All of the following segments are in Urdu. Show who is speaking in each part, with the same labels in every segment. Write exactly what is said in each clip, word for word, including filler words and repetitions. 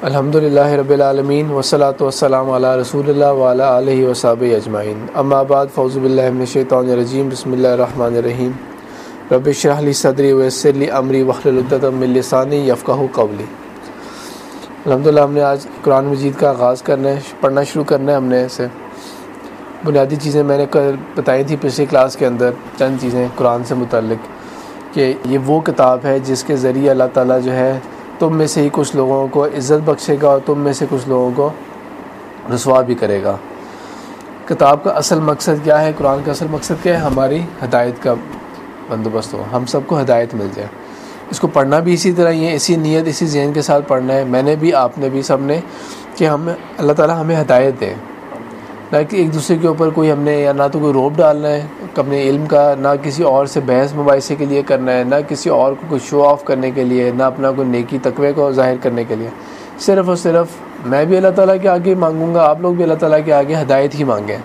Speaker 1: الحمدللہ رب العالمین والصلاۃ والسلام علی رسول اللہ وعلی آلہ وصحبہ اجمعین، اما بعد، فاعوذ باللہ من الشیطان الرجیم، بسم اللہ الرحمن الرحیم۔ رب اشرح لی صدری ویسر لی امری واحلل عقدۃ من لسانی یفقہوا قولی۔ الحمدللہ ہم نے آج قرآن مجید کا آغاز کرنا ہے، پڑھنا شروع کرنا ہے۔ ہم نے اسے بنیادی چیزیں میں نے بتائی تھی پچھلی کلاس کے اندر، چند چیزیں قرآن سے متعلق، کہ یہ وہ کتاب ہے جس کے ذریعے اللہ تعالیٰ جو ہے تم میں سے ہی کچھ لوگوں کو عزت بخشے گا اور تم میں سے کچھ لوگوں کو رسوا بھی کرے گا۔ کتاب کا اصل مقصد کیا ہے؟ قرآن کا اصل مقصد کیا ہے؟ ہماری ہدایت کا بندوبست ہو، ہم سب کو ہدایت مل جائے۔ اس کو پڑھنا بھی اسی طرح ہی ہے، اسی نیت اسی ذہن کے ساتھ پڑھنا ہے، میں نے بھی، آپ نے بھی، سب نے، کہ ہم اللہ تعالیٰ ہمیں ہدایت دے، نہ کہ ایک دوسرے کے اوپر کوئی ہم نے یا نہ تو کوئی روب ڈالنا ہے اپنے علم کا، نہ کسی اور سے بحث مباحثے کے لیے کرنا ہے، نہ کسی اور کو کوئی شو آف کرنے کے لیے، نہ اپنا کوئی نیکی تقوی کو ظاہر کرنے کے لیے۔ صرف اور صرف میں بھی اللہ تعالیٰ کے آگے مانگوں گا، آپ لوگ بھی اللہ تعالیٰ کے آگے ہدایت ہی مانگیں۔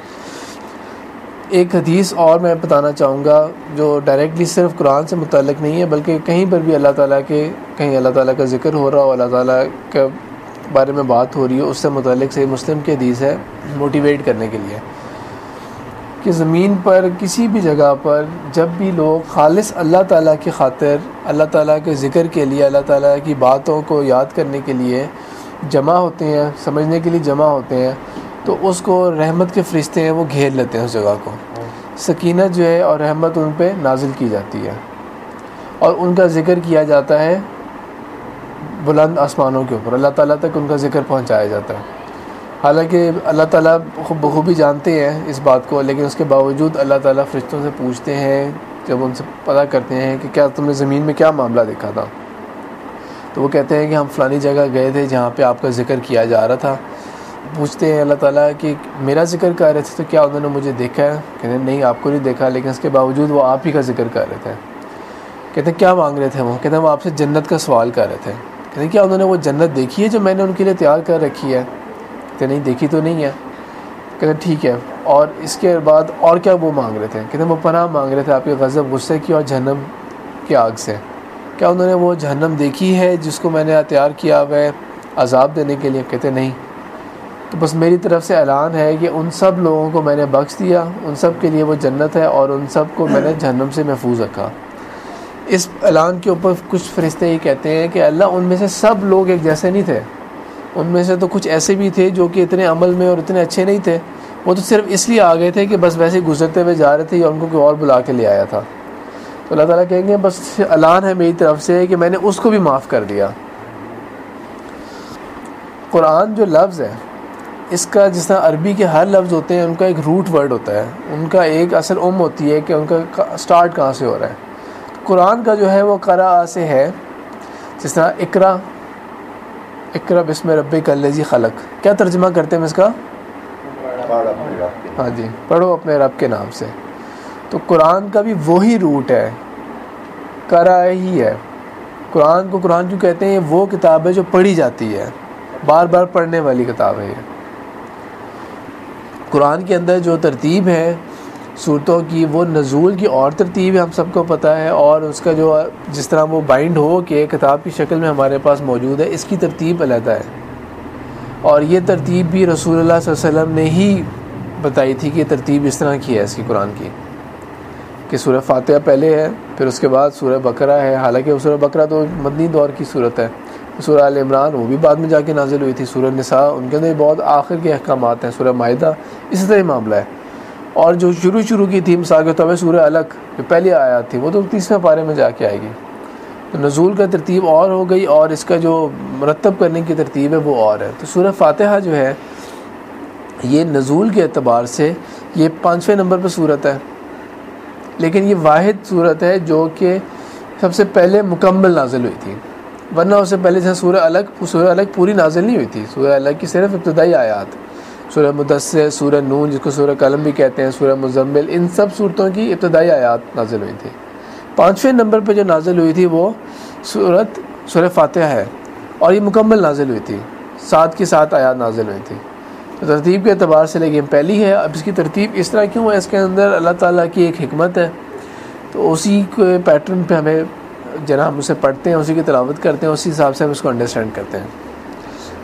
Speaker 1: ایک حدیث اور میں بتانا چاہوں گا جو ڈائریکٹلی صرف قرآن سے متعلق نہیں ہے، بلکہ کہیں پر بھی اللہ تعالیٰ کے کہیں اللہ تعالیٰ کا ذکر ہو رہا ہو، اللہ تعالیٰ کا بارے میں بات ہو رہی ہے، اس سے متعلق صحیح مسلم کی حدیث ہے، موٹیویٹ کرنے کے لیے، کہ زمین پر کسی بھی جگہ پر جب بھی لوگ خالص اللہ تعالیٰ کی خاطر، اللہ تعالیٰ کے ذکر کے لیے، اللہ تعالیٰ کی باتوں کو یاد کرنے کے لیے جمع ہوتے ہیں، سمجھنے کے لیے جمع ہوتے ہیں، تو اس کو رحمت کے فرشتے ہیں وہ گھیر لیتے ہیں، اس جگہ کو سکینت جو ہے اور رحمت ان پہ نازل کی جاتی ہے، اور ان کا ذکر کیا جاتا ہے بلند آسمانوں کے اوپر، اللہ تعالیٰ تک ان کا ذکر پہنچایا جاتا ہے۔ حالانکہ اللہ تعالیٰ بخوبی جانتے ہیں اس بات کو، لیکن اس کے باوجود اللہ تعالیٰ فرشتوں سے پوچھتے ہیں، جب ان سے پتہ کرتے ہیں کہ کیا تم نے زمین میں کیا معاملہ دیکھا تھا، تو وہ کہتے ہیں کہ ہم فلانی جگہ گئے تھے جہاں پہ آپ کا ذکر کیا جا رہا تھا۔ پوچھتے ہیں اللہ تعالیٰ کہ میرا ذکر کر رہے تھے تو کیا انہوں نے مجھے دیکھا ہے؟ کہتے ہیں نہیں، آپ کو نہیں دیکھا، لیکن اس کے باوجود وہ آپ ہی کا ذکر کر رہے تھے۔ کہتے ہیں کیا مانگ رہے تھے وہ؟ کہتے ہیں وہ آپ سے جنت کا سوال کر رہے تھے۔ کہتے ہیں کیا انہوں نے وہ جنت دیکھی ہے جو میں نے ان کے لیے تیار کر رکھی ہے؟ کہتے نہیں، دیکھی تو نہیں ہے۔ کہتے ہیں ٹھیک ہے، اور اس کے بعد اور کیا وہ مانگ رہے تھے؟ کہتے ہیں وہ پناہ مانگ رہے تھے آپ کے غضب، غصے کی اور جہنم کی آگ سے۔ کیا انہوں نے وہ جہنم دیکھی ہے جس کو میں نے تیار کیا ہوا ہے عذاب دینے کے لیے؟ کہتے نہیں۔ تو بس میری طرف سے اعلان ہے کہ ان سب لوگوں کو میں نے بخش دیا، ان سب کے لیے وہ جنت ہے، اور ان سب کو میں نے جہنم سے محفوظ رکھا۔ اس اعلان کے اوپر کچھ فرشتے یہ کہتے ہیں کہ اللہ، ان میں سے سب لوگ ایک جیسے نہیں تھے، ان میں سے تو کچھ ایسے بھی تھے جو کہ اتنے عمل میں اور اتنے اچھے نہیں تھے، وہ تو صرف اس لیے آ گئے تھے کہ بس ویسے گزرتے ہوئے جا رہے تھے یا ان کو کوئی اور بلا کے لے آیا تھا۔ تو اللہ تعالیٰ کہیں گے بس اعلان ہے میری طرف سے کہ میں نے اس کو بھی معاف کر دیا۔ قرآن جو لفظ ہے، اس کا جس طرح عربی کے ہر لفظ ہوتے ہیں ان کا ایک روٹ ورڈ ہوتا ہے، ان کا ایک اصل ام ہوتی ہے کہ ان کا سٹارٹ کہاں سے ہو رہا ہے۔ قرآن کا جو ہے وہ قرأ سے ہے، جس طرح اقرا اقرا بسم ربک الذی خلق، کیا ترجمہ کرتے ہیں اس کا؟ ہاں جی، پڑھو اپنے رب کے نام سے۔ تو قرآن کا بھی وہی روٹ ہے، قرأ ہی ہے۔ قرآن کو قرآن کیوں کہتے ہیں؟ وہ کتاب ہے جو پڑھی جاتی ہے، بار بار پڑھنے والی کتاب ہے یہ۔ قرآن کے اندر جو ترتیب ہے صورتوں کی، وہ نزول کی اور ترتیب ہے، ہم سب کو پتہ ہے، اور اس کا جو جس طرح وہ بائنڈ ہو کے کتاب کی شکل میں ہمارے پاس موجود ہے، اس کی ترتیب علیحدہ ہے، اور یہ ترتیب بھی رسول اللہ صلی اللہ علیہ وسلم نے ہی بتائی تھی کہ یہ ترتیب اس طرح کی ہے اس کی قرآن کی، کہ سورہ فاتحہ پہلے ہے، پھر اس کے بعد سورہ بقرہ ہے، حالانکہ سورہ بقرہ تو مدنی دور کی صورت ہے، سورہ آل عمران وہ بھی بعد میں جا کے نازل ہوئی تھی، سورہ نساء ان کے اندر بہت آخر کے احکامات ہیں، سورہ مائدہ اسی طرح معاملہ ہے، اور جو شروع شروع کی تھی مثال کے طور پہ سورہ الگ جو پہلی آیات تھی وہ تو تیسویں پارے میں جا کے آئے گی، تو نزول کا ترتیب اور ہو گئی، اور اس کا جو مرتب کرنے کی ترتیب ہے وہ اور ہے۔ تو سورہ فاتحہ جو ہے یہ نزول کے اعتبار سے یہ پانچویں نمبر پہ صورت ہے، لیکن یہ واحد صورت ہے جو کہ سب سے پہلے مکمل نازل ہوئی تھی، ورنہ اس سے پہلے جیسے سورہ الگ سورہ الگ پوری نازل نہیں ہوئی تھی، سورہ الگ کی صرف ابتدائی آیات، سورہ مدثر، سورہ نون جس کو سورہ قلم بھی کہتے ہیں، سورہ مزمل، ان سب صورتوں کی ابتدائی آیات نازل ہوئی تھی۔ پانچویں نمبر پہ جو نازل ہوئی تھی وہ سورت سورہ فاتحہ ہے، اور یہ مکمل نازل ہوئی تھی، سات کی سات آیات نازل ہوئی تھی۔ تو ترتیب کے اعتبار سے لیکن پہلی ہے۔ اب اس کی ترتیب اس طرح کیوں ہے؟ اس کے اندر اللہ تعالیٰ کی ایک حکمت ہے، تو اسی کے پیٹرن پہ ہمیں جناب ہم اسے پڑھتے ہیں، اسی کی تلاوت کرتے ہیں، اسی حساب سے ہم اس کو انڈرسٹینڈ کرتے ہیں۔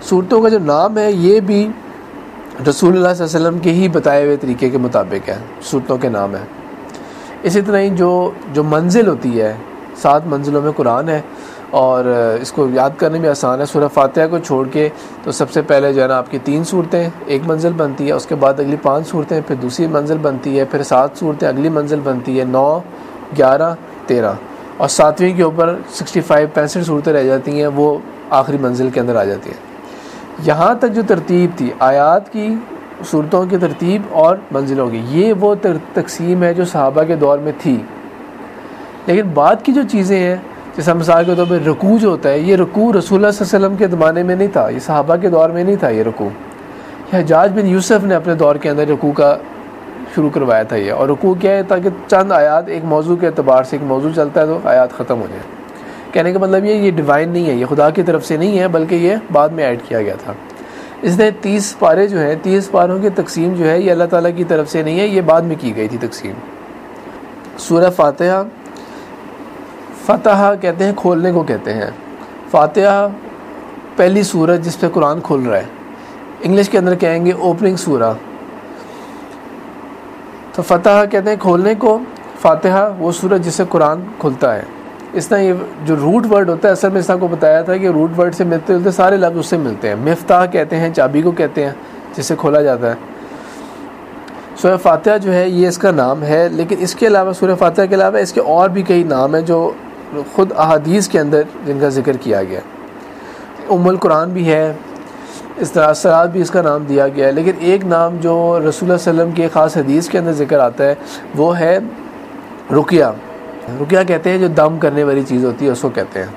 Speaker 1: صورتوں کا جو نام ہے یہ بھی رسول اللہ صلی اللہ علیہ وسلم کے ہی بتائے ہوئے طریقے کے مطابق ہے، صورتوں کے نام ہے۔ اسی طرح ہی جو جو منزل ہوتی ہے، سات منزلوں میں قرآن ہے، اور اس کو یاد کرنے میں آسان ہے۔ سورہ فاتحہ کو چھوڑ کے تو سب سے پہلے جو ہے نا آپ کی تین صورتیں ایک منزل بنتی ہے، اس کے بعد اگلی پانچ صورتیں پھر دوسری منزل بنتی ہے، پھر سات صورتیں اگلی منزل بنتی ہے، نو گیارہ تیرہ، اور ساتویں کے اوپر سکسٹی فائیو پینسٹھ صورتیں رہ جاتی ہیں، وہ آخری منزل کے اندر آ جاتی ہیں۔ یہاں تک جو ترتیب تھی آیات کی، صورتوں کی ترتیب اور منزلوں کی، یہ وہ تقسیم ہے جو صحابہ کے دور میں تھی۔ لیکن بعد کی جو چیزیں ہیں، جیسا مثال کے طور پہ رکوع جو ہوتا ہے، یہ رکوع رسول اللہ صلی اللہ علیہ وسلم کے زمانے میں نہیں تھا، یہ صحابہ کے دور میں نہیں تھا یہ رکوع۔ حجاج بن یوسف نے اپنے دور کے اندر رکوع کا شروع کروایا تھا یہ، اور رکوع کیا ہے؟ تاکہ چند آیات ایک موضوع کے اعتبار سے، ایک موضوع چلتا ہے تو آیات ختم ہو جائے۔ کہنے کا مطلب یہ یہ ڈیوائن نہیں ہے، یہ خدا کی طرف سے نہیں ہے، بلکہ یہ بعد میں ایڈ کیا گیا تھا۔ اس نے تیس پارے جو ہیں، تیس پاروں کی تقسیم جو ہے یہ اللہ تعالیٰ کی طرف سے نہیں ہے، یہ بعد میں کی گئی تھی تقسیم۔ سورہ فاتحہ، فتح کہتے ہیں کھولنے کو کہتے ہیں۔ فاتحہ پہلی سورت جس پہ قرآن کھل رہا ہے، انگلش کے اندر کہیں گے اوپننگ سورہ، تو فتح کہتے ہیں کھولنے کو، فاتحہ وہ سورت جس سے قرآن کھلتا ہے۔ اس طرح یہ جو روٹ ورڈ ہوتا ہے، اصل میں اس طرح کو بتایا تھا کہ روٹ ورڈ سے ملتے جلتے سارے لفظ اس سے ملتے ہیں۔ مفتاح کہتے ہیں چابی کو کہتے ہیں جس سے کھولا جاتا ہے۔ سورہ فاتحہ جو ہے یہ اس کا نام ہے، لیکن اس کے علاوہ سورہ فاتحہ کے علاوہ اس کے اور بھی کئی نام ہیں جو خود احادیث کے اندر جن کا ذکر کیا گیا۔ ام القرآن بھی ہے، اس طرح اسرات بھی اس کا نام دیا گیا ہے، لیکن ایک نام جو رسول اللہ صلی اللہ علیہ وسلم کی خاص حدیث کے اندر ذکر آتا ہے وہ ہے رقیہ۔ رقیہ کہتے ہیں جو دم کرنے والی چیز ہوتی ہے اس کو کہتے ہیں۔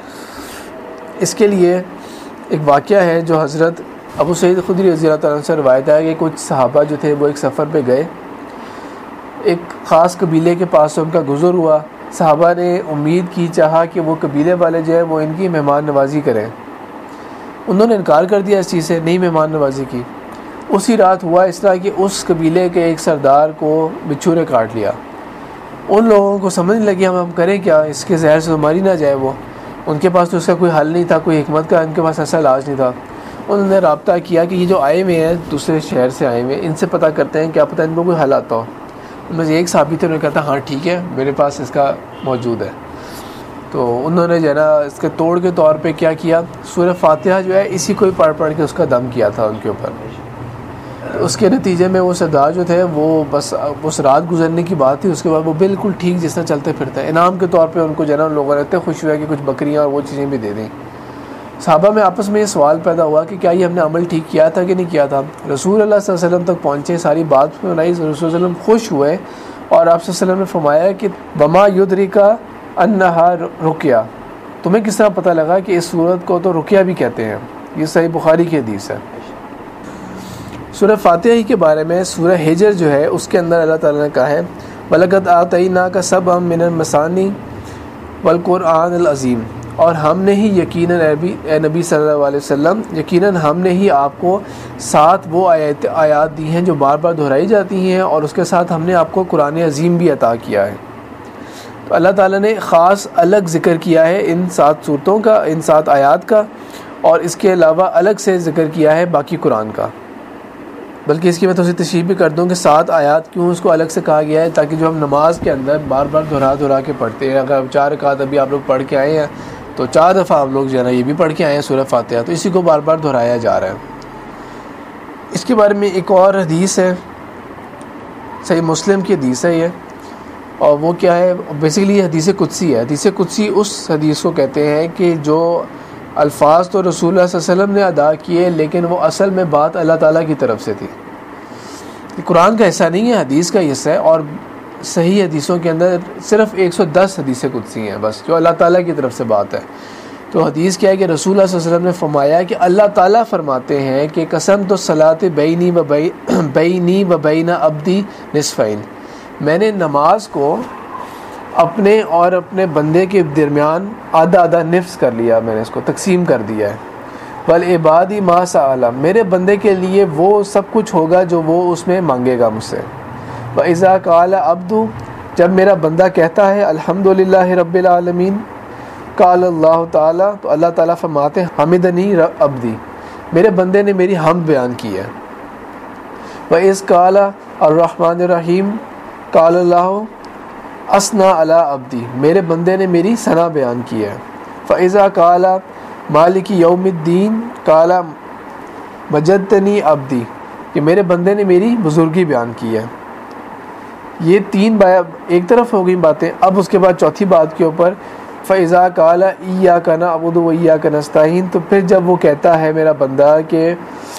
Speaker 1: اس کے لیے ایک واقعہ ہے جو حضرت ابو سعید خدری رضی اللہ تعالیٰ عنہ سے روایت ہے کہ کچھ صحابہ جو تھے وہ ایک سفر پہ گئے، ایک خاص قبیلے کے پاس سے ان کا گزر ہوا۔ صحابہ نے امید کی، چاہا کہ وہ قبیلے والے جو ہیں وہ ان کی مہمان نوازی کریں، انہوں نے انکار کر دیا اس چیز سے، نہیں مہمان نوازی کی۔ اسی رات ہوا اس طرح کہ اس قبیلے کے ایک سردار کو بچھو نے کاٹ لیا۔ ان لوگوں کو سمجھ لگی ہم ہم کریں کیا، اس کے زہر سے ماری نہ جائے وہ۔ ان کے پاس تو اس کا کوئی حل نہیں تھا، کوئی حکمت کا ان کے پاس ایسا علاج نہیں تھا۔ انہوں نے رابطہ کیا کہ یہ جو آئے ہوئے ہیں دوسرے شہر سے آئے ہوئے ہیں، ان سے پتہ کرتے ہیں کیا پتہ ان کو کوئی حل آتا ہو۔ ان میں سے ایک صحابی تھے، انہوں نے کہا تھا ہاں ٹھیک ہے میرے پاس اس کا موجود ہے۔ تو انہوں نے جو ہے نا اس کے توڑ کے طور پہ کیا کیا، سورہ فاتحہ جو ہے اسی کو ہی پڑھ پڑھ کے اس کا دم کیا تھا ان کے اوپر۔ اس کے نتیجے میں وہ سردار جو تھے وہ بس اس رات گزرنے کی بات تھی، اس کے بعد وہ بالکل ٹھیک جس طرح چلتے پھرتے ہیں۔ انعام کے طور پہ ان کو جو ہے نا ان لوگوں نے اتنے خوش ہوئے کہ کچھ بکریاں اور وہ چیزیں بھی دے دیں۔ صحابہ میں آپس میں یہ سوال پیدا ہوا کہ کیا یہ ہم نے عمل ٹھیک کیا تھا کہ نہیں کیا تھا۔ رسول اللہ صلی اللہ علیہ وسلم تک پہنچے، ساری بات سنائی، رسول صلی اللہ علیہ وسلم خوش ہوئے، اور آپ صلی اللہ علیہ وسلم نے فرمایا کہ بما یدرکا انہا رقیہ، تمہیں کس طرح پتہ لگا کہ اس صورت کو تو رقیہ بھی کہتے ہیں۔ یہ صحیح بخاری کی حدیث ہے۔ سورہ فاتحہ ہی کے بارے میں سورہ حجر جو ہے اس کے اندر اللہ تعالیٰ نے کہا ہے وَلَقَدْ آتَيْنَاكَ سَبْعًا مِنَ الْمَثَانِي وَالْقُرْآنِ الْعَظِيمِ، اور ہم نے ہی یقیناً اے نبی صلی اللہ علیہ وسلم، یقیناً ہم نے ہی آپ کو سات وہ آیات آیات دی ہیں جو بار بار دہرائی جاتی ہیں، اور اس کے ساتھ ہم نے آپ کو قرآن عظیم بھی عطا کیا ہے۔ تو اللہ تعالیٰ نے خاص الگ ذکر کیا ہے ان سات صورتوں کا، ان سات آیات کا، اور اس کے علاوہ الگ سے ذکر کیا ہے باقی قرآن کا۔ بلکہ اس کی میں تھوڑی تشریح بھی کر دوں کہ سات آیات کیوں اس کو الگ سے کہا گیا ہے، تاکہ جو ہم نماز کے اندر بار بار دہرا دہرا کے پڑھتے ہیں، اگر چار رکعت ابھی آپ لوگ پڑھ کے آئے ہیں تو چار دفعہ آپ لوگ جو ہے نا یہ بھی پڑھ کے آئے ہیں سورہ فاتحہ، تو اسی کو بار بار دہرایا جا رہا ہے۔ اس کے بارے میں ایک اور حدیث ہے، صحیح مسلم کی حدیث ہے یہ، اور وہ کیا ہے، بیسیکلی یہ حدیث قدسی ہے۔ حدیث قدسی اس حدیث کو کہتے ہیں کہ جو الفاظ تو رسول اللہ صلی اللہ علیہ وسلم نے ادا کیے، لیکن وہ اصل میں بات اللہ تعالیٰ کی طرف سے تھی۔ قرآن کا حصہ نہیں ہے، حدیث کا حصہ ہے، اور صحیح حدیثوں کے اندر صرف ایک سو دس حدیث قدسی ہیں بس، جو اللہ تعالیٰ کی طرف سے بات ہے۔ تو حدیث کیا ہے کہ رسول اللہ صلی اللہ علیہ وسلم نے فرمایا کہ اللہ تعالیٰ فرماتے ہیں کہ قسم تو صلاۃ بینی و بینی و بین عبدی نصفین، میں نے نماز کو اپنے اور اپنے بندے کے درمیان آدھا آدھا نصف کر لیا، میں نے اس کو تقسیم کر دیا ہے۔ والعبادی ما سأل، میرے بندے کے لیے وہ سب کچھ ہوگا جو وہ اس میں مانگے گا مجھ سے۔ وَإِذَا قَالَ عَبْدُ، جب میرا بندہ کہتا ہے الحمدللہ رب العالمین، قال اللہ تعالیٰ، تو اللہ تعالیٰ فرماتے ہیں حمدنی عبدی، میرے بندے نے میری حمد بیان کی ہے. وَإِذْ قَالَ الرحمن الرحیم قال اللہ اثنا علی عبدی، میرے بندے نے میری ثنا بیان کی ہے. فَإِذَا قَالَ مالک یوم الدین قال مجدتنی عبدی، کہ میرے بندے نے میری بزرگی بیان کی ہے. یہ تین بات ایک طرف ہو گئی باتیں. اب اس کے بعد چوتھی بات کے اوپر فَإِذَا قَالَ إِيَّاكَ نَعْبُدُ وَإِيَّاكَ نَسْتَعِينُ، تو پھر جب وہ کہتا ہے میرا بندہ کہ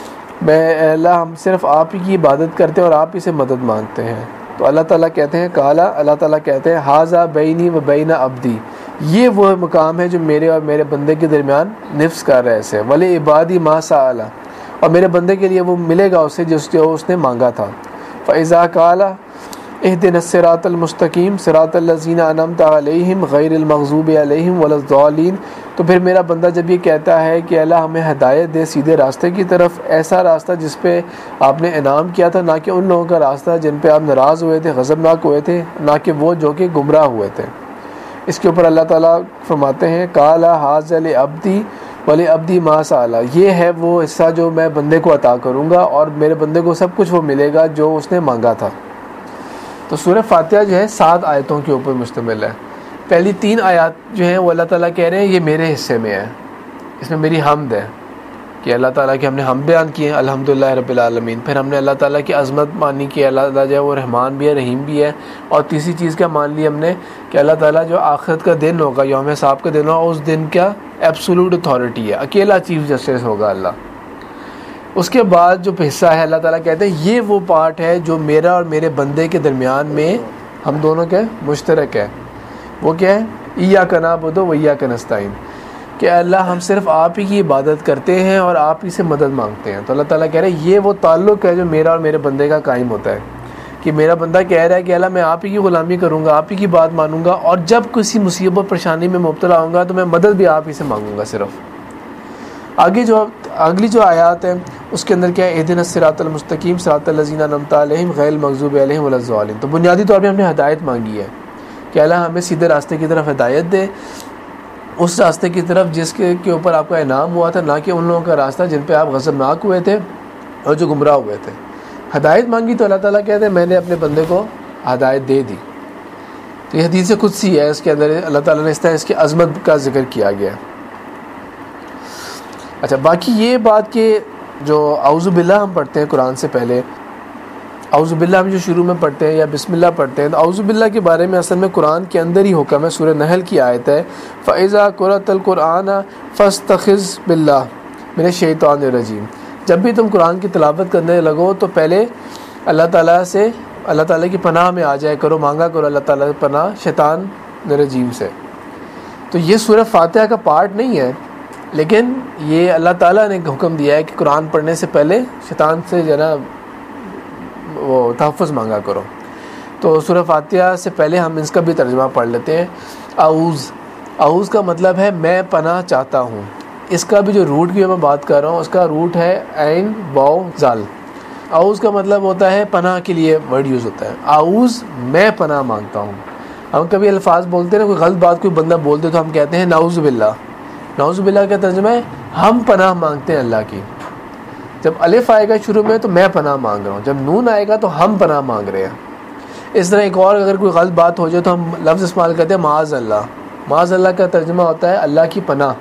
Speaker 1: میں اللہ ہم صرف آپ ہی کی عبادت کرتے ہیں اور آپ ہی سے مدد مانگتے ہیں، تو اللہ تعالیٰ کہتے ہیں قالا، اللہ تعالیٰ کہتے ہیں ھذا بینی و بین عبدی، یہ وہ مقام ہے جو میرے اور میرے بندے کے درمیان نفس کا رئیس ہے. ولی عبادی ما سأل، اور میرے بندے کے لیے وہ ملے گا اسے جس جو اس نے مانگا تھا. فَإِذَا قَالَ اهدنا الصراط المستقیم صراط الذین انعمت علیہم غیر المغضوب علیہم ولا الضالین، تو پھر میرا بندہ جب یہ کہتا ہے کہ اللہ ہمیں ہدایت دے سیدھے راستے کی طرف، ایسا راستہ جس پہ آپ نے انعام کیا تھا، نہ کہ ان لوگوں کا راستہ جن پہ آپ ناراض ہوئے تھے، غضبناک ہوئے تھے، نہ کہ وہ جو کہ گمراہ ہوئے تھے. اس کے اوپر اللہ تعالیٰ فرماتے ہیں قال ھذا لعبدی ولعبدی ما سأل، یہ ہے وہ حصہ جو میں بندے کو عطا کروں گا اور میرے بندے کو سب کچھ وہ ملے گا جو اس نے مانگا تھا. تو سورہ فاتحہ جو ہے سات آیتوں کے اوپر مشتمل ہے. پہلی تین آیات جو ہیں وہ اللہ تعالیٰ کہہ رہے ہیں یہ میرے حصے میں ہے، اس میں میری حمد ہے کہ اللہ تعالیٰ کی ہم نے حمد بیان کی ہے الحمدللہ رب العالمین. پھر ہم نے اللہ تعالیٰ کی عظمت مانی کہ اللہ تعالیٰ جو ہے وہ رحمان بھی ہے رحیم بھی ہے. اور تیسری چیز کیا مان لی ہم نے کہ اللہ تعالیٰ جو آخرت کا دن ہوگا، یوم حساب کا دن ہوگا، اس دن کا ایبسولوٹ اتھارٹی ہے، اکیلا چیف جسٹس ہوگا اللہ. اس کے بعد جو حصہ ہے اللہ تعالیٰ کہتے ہیں یہ وہ پارٹ ہے جو میرا اور میرے بندے کے درمیان میں ہم دونوں کے مشترک ہے. وہ کیا ہے؟ ایاک نعبد و ایاک نستعین، کہ اللہ ہم صرف آپ ہی کی عبادت کرتے ہیں اور آپ ہی سے مدد مانگتے ہیں. تو اللہ تعالیٰ کہہ رہے ہیں یہ وہ تعلق ہے جو میرا اور میرے بندے کا قائم ہوتا ہے، کہ میرا بندہ کہہ رہا ہے کہ اللہ میں آپ ہی کی غلامی کروں گا، آپ ہی کی بات مانوں گا، اور جب کسی مصیبت پریشانی میں مبتلا ہوں گا تو میں مدد بھی آپ ہی سے مانگوں گا صرف. آگے جو اگلی جو آیات ہیں اس کے اندر کیا ہے؟ اہدنا الصراط المستقیم صراط الذین انعمت علیہم غیر المغضوب علیہم ولا الضالین. تو بنیادی طور پہ ہم نے ہدایت مانگی ہے کہ اللہ ہمیں سیدھے راستے کی طرف ہدایت دے، اس راستے کی طرف جس کے کے اوپر آپ کا انعام ہوا تھا، نہ کہ ان لوگوں کا راستہ جن پہ آپ غضبناک ہوئے تھے اور جو گمراہ ہوئے تھے. ہدایت مانگی تو اللہ تعالیٰ کہتے ہیں میں نے اپنے بندے کو ہدایت دے دی. تو یہ حدیث قدسی ہے، اس کے اندر اللہ تعالیٰ نے اس طرح اس کی عظمت کا ذکر کیا گیا ہے. اچھا، باقی یہ بات کہ جو اعوذ باللہ ہم پڑھتے ہیں قرآن سے پہلے، اعوذ باللہ ہم جو شروع میں پڑھتے ہیں یا بسم اللہ پڑھتے ہیں، تو اعوذ باللہ کے بارے میں اصل میں قرآن کے اندر ہی حکم ہے. سورہ نحل کی آیت ہے فَإِذَا قُرِئَ الْقُرْآنُ فَاسْتَعِذْ بِاللَّهِ مِنَ الشَّيْطَانِ الرَّجِيمِ. جب بھی تم قرآن کی تلاوت کرنے لگو تو پہلے اللہ تعالیٰ سے اللہ تعالیٰ کی پناہ میں آ جائے کرو، مانگا کرو اللہ تعالیٰ کی پناہ شیطان رجیم سے. تو یہ سورہ فاتحہ کا پارٹ نہیں ہے، لیکن یہ اللہ تعالیٰ نے حکم دیا ہے کہ قرآن پڑھنے سے پہلے شیطان سے جو ہے نا وہ تحفظ مانگا کرو. تو سورہ فاتحہ سے پہلے ہم اس کا بھی ترجمہ پڑھ لیتے ہیں. اعوذ، اعوذ کا مطلب ہے میں پناہ چاہتا ہوں. اس کا بھی جو روٹ کی میں بات کر رہا ہوں اس کا روٹ ہے عین واو زال. اعوذ کا مطلب ہوتا ہے پناہ کے لیے ورڈ یوز ہوتا ہے. اعوذ میں پناہ مانگتا ہوں. ہم کبھی الفاظ بولتے ہیں نا، کوئی غلط بات کوئی بندہ بولتے تو ہم کہتے ہیں نعوذ باللہ. نعوذ باللہ کا ترجمہ ہے ہم پناہ مانگتے ہیں اللہ کی. جب الف آئے گا شروع میں تو میں پناہ مانگ رہا ہوں، جب نون آئے گا تو ہم پناہ مانگ رہے ہیں. اس طرح ایک اور اگر کوئی غلط بات ہو جائے تو ہم لفظ استعمال کرتے ہیں معاذ اللہ. معاذ اللہ کا ترجمہ ہوتا ہے اللہ کی پناہ.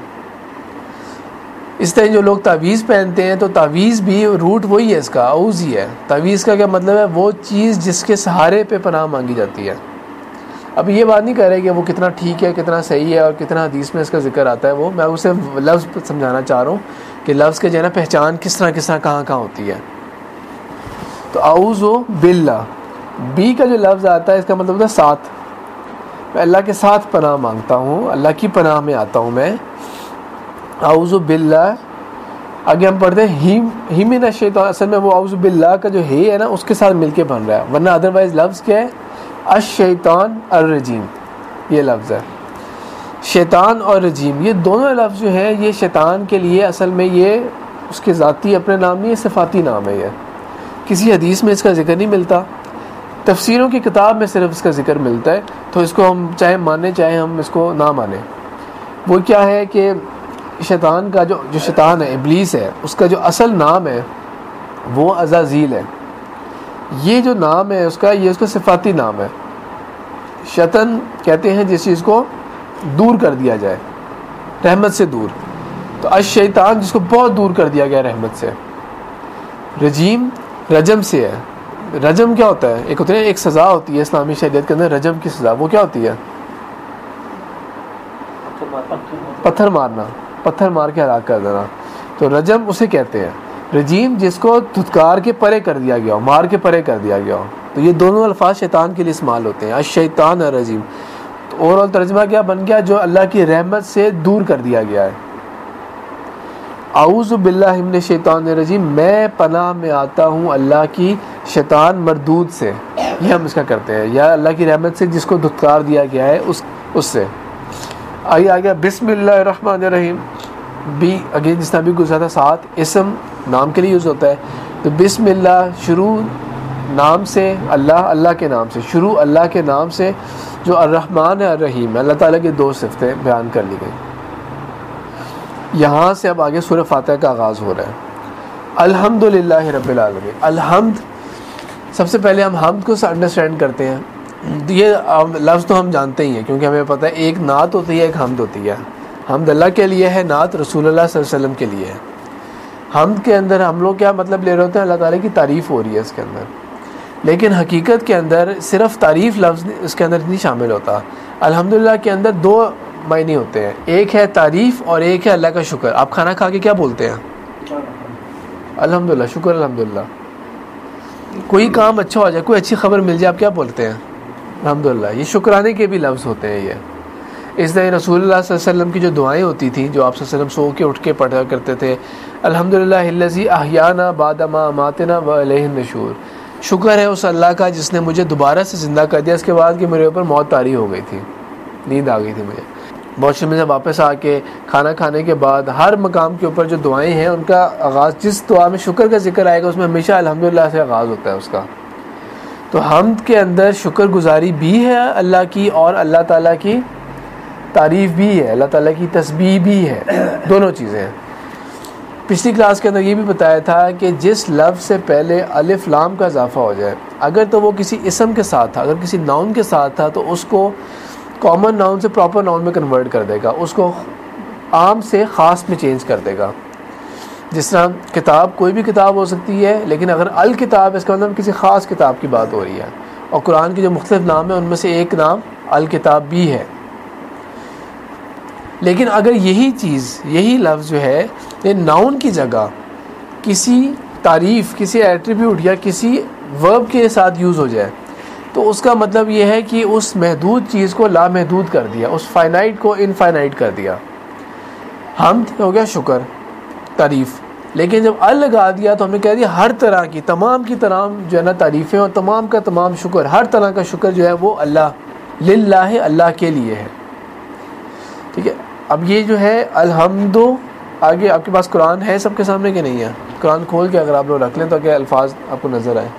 Speaker 1: اس طرح جو لوگ تعویذ پہنتے ہیں تو تعویذ بھی روٹ وہی ہے، اس کا اعوذ ہی ہے. تعویذ کا کیا مطلب ہے؟ وہ چیز جس کے سہارے پہ پناہ مانگی جاتی ہے. اب یہ بات نہیں کر رہے کہ وہ کتنا ٹھیک ہے، کتنا صحیح ہے اور کتنا حدیث میں اس کا ذکر آتا ہے. وہ میں اسے لفظ سمجھانا چاہ رہا ہوں کہ لفظ کے جو ہے نا پہچان کس طرح کس طرح کہاں کہاں ہوتی ہے. تو اعوذ باللہ، بی کا جو لفظ آتا ہے اس کا مطلب ہوتا ہے ساتھ. میں اللہ کے ساتھ پناہ مانگتا ہوں، اللہ کی پناہ میں آتا ہوں میں. اعوذ باللہ. آگے ہم پڑھتے ہیں ہی ہی من الشیطان. اصل میں وہ اعوذ باللہ کا جو ہے نا اس کے ساتھ مل کے بن رہا ہے، ورنہ ادروائز لفظ کیا ہے؟ الشیطان الرجیم. یہ لفظ ہے شیطان اور رجیم. یہ دونوں لفظ جو ہیں یہ شیطان کے لیے اصل میں یہ اس کے ذاتی اپنے نام نہیں ہے، صفاتی نام ہے. یہ کسی حدیث میں اس کا ذکر نہیں ملتا، تفسیروں کی کتاب میں صرف اس کا ذکر ملتا ہے. تو اس کو ہم چاہے مانیں چاہے ہم اس کو نہ مانیں. وہ کیا ہے کہ شیطان کا جو جو شیطان ہے، ابلیس ہے، اس کا جو اصل نام ہے وہ عزازیل ہے. یہ جو نام ہے اس کا، یہ اس کا صفاتی نام ہے. شیطان کہتے ہیں جس چیز کو دور کر دیا جائے رحمت سے دور، تو الشیطان جس کو بہت دور کر دیا گیا رحمت سے. رجیم رجم سے ہے. رجم کیا ہوتا ہے؟ ایک ہوتا ہے ایک سزا ہوتی ہے اسلامی شریعت کے اندر، رجم کی سزا. وہ کیا ہوتی ہے؟ پتھر مارنا، پتھر مار کے ہلاک کر دینا. تو رجم اسے کہتے ہیں. رجیم جس کو دھتکار کے پرے کر دیا گیا ہو، مار کے پرے کر دیا گیا ہو. تو یہ دونوں الفاظ شیطان کے لیے استعمال ہوتے ہیں، الشیطان الرجیم. تو اوور آل ترجمہ کیا بن گیا؟ جو اللہ کی رحمت سے دور کر دیا گیا ہے. اعوذ باللہ من الشیطان الرجیم، میں پناہ میں آتا ہوں اللہ کی شیطان مردود سے. یہ ہم اس کا کرتے ہیں، یا اللہ کی رحمت سے جس کو دھتکار دیا گیا ہے اس اس سے. آئیے آگے، بسم اللہ الرحمن الرحیم. بھی اگین جس طرح بھی گزرا تھا ساتھ، اسم نام کے لیے یوز ہوتا ہے. تو بسم اللہ شروع نام سے، اللہ اللہ کے نام سے، شروع اللہ کے نام سے جو الرحمن الرحیم. اللہ تعالیٰ کی دو صفتیں بیان کر لی گئی. یہاں سے اب آگے سورہ فاتحہ کا آغاز ہو رہا ہے. الحمد للہ رب العالمین. الحمد، سب سے پہلے ہم حمد کو انڈرسٹینڈ کرتے ہیں. یہ لفظ تو ہم جانتے ہی ہیں کیونکہ ہمیں پتہ ہے ایک نعت ہوتی ہے، ایک حمد ہوتی ہے. حمد اللہ کے لیے ہے، نعت رسول اللہ صلی اللہ علیہ وسلم کے لیے ہے. حمد کے اندر ہم لوگ کیا مطلب لے رہے ہوتے ہیں؟ اللہ تعالیٰ کی تعریف ہو رہی ہے اس کے اندر. لیکن حقیقت کے اندر صرف تعریف لفظ اس کے اندر نہیں شامل ہوتا. الحمدللہ کے اندر دو معنی ہوتے ہیں، ایک ہے تعریف اور ایک ہے اللہ کا شکر. آپ کھانا کھا کے کیا بولتے ہیں؟ الحمدللہ، شکر الحمدللہ. کوئی کام اچھا ہو جائے، کوئی اچھی خبر مل جائے، آپ کیا بولتے ہیں؟ الحمدللہ. یہ شکرانے کے بھی لفظ ہوتے ہیں. یہ اس طرح رسول اللہ صلی اللہ علیہ وسلم کی جو دعائیں ہوتی تھیں، جو آپ صلی اللہ علیہ وسلم سو کے اٹھ کے پڑھا کرتے تھے، الحمدللہ الذی احیانا بعد ما اماتنا والیہ النشور. شکر ہے اس اللہ کا جس نے مجھے دوبارہ سے زندہ کر دیا اس کے بعد کہ میرے اوپر موت طاری ہو گئی تھی، نیند آ گئی تھی مجھے. واش روم سے واپس آ کے کھانا کھانے کے بعد ہر مقام کے اوپر جو دعائیں ہیں ان کا آغاز، جس دعا میں شکر کا ذکر آئے گا اس میں ہمیشہ الحمدللہ سے آغاز ہوتا ہے اس کا. تو حمد کے اندر شکر گزاری بھی ہے اللہ کی، اور اللہ تعالیٰ کی تعریف بھی ہے، اللہ تعالیٰ کی تسبیح بھی ہے. دونوں چیزیں ہیں. پچھلی کلاس کے اندر یہ بھی بتایا تھا کہ جس لفظ سے پہلے الف لام کا اضافہ ہو جائے، اگر تو وہ کسی اسم کے ساتھ تھا، اگر کسی ناؤن کے ساتھ تھا، تو اس کو کامن ناؤن سے پراپر ناؤن میں کنورٹ کر دے گا، اس کو عام سے خاص میں چینج کر دے گا. جس طرح کتاب کوئی بھی کتاب ہو سکتی ہے، لیکن اگر الکتاب اس کا مطلب کسی خاص کتاب کی بات ہو رہی ہے. اور قرآن کے جو مختلف نام ہیں ان میں سے ایک نام الکتاب بھی ہے. لیکن اگر یہی چیز، یہی لفظ جو ہے یہ ناؤن کی جگہ کسی تعریف، کسی ایٹریبیوٹ یا کسی ورب کے ساتھ یوز ہو جائے، تو اس کا مطلب یہ ہے کہ اس محدود چیز کو لامحدود کر دیا، اس فائنائٹ کو انفائنائٹ کر دیا. حمد ہو گیا شکر، تعریف. لیکن جب ال لگا دیا تو ہم نے کہہ دیا ہر طرح کی، تمام کی تمام جو ہے نا تعریفیں اور تمام کا تمام شکر، ہر طرح کا شکر جو ہے وہ اللہ للہ، اللہ کے لیے ہے. ٹھیک ہے. اب یہ جو ہے الحمد، آگے آپ کے پاس قرآن ہے سب کے سامنے کہ نہیں ہے؟ قرآن کھول کے اگر آپ لوگ رکھ لیں تو کہ الفاظ آپ کو نظر آئے.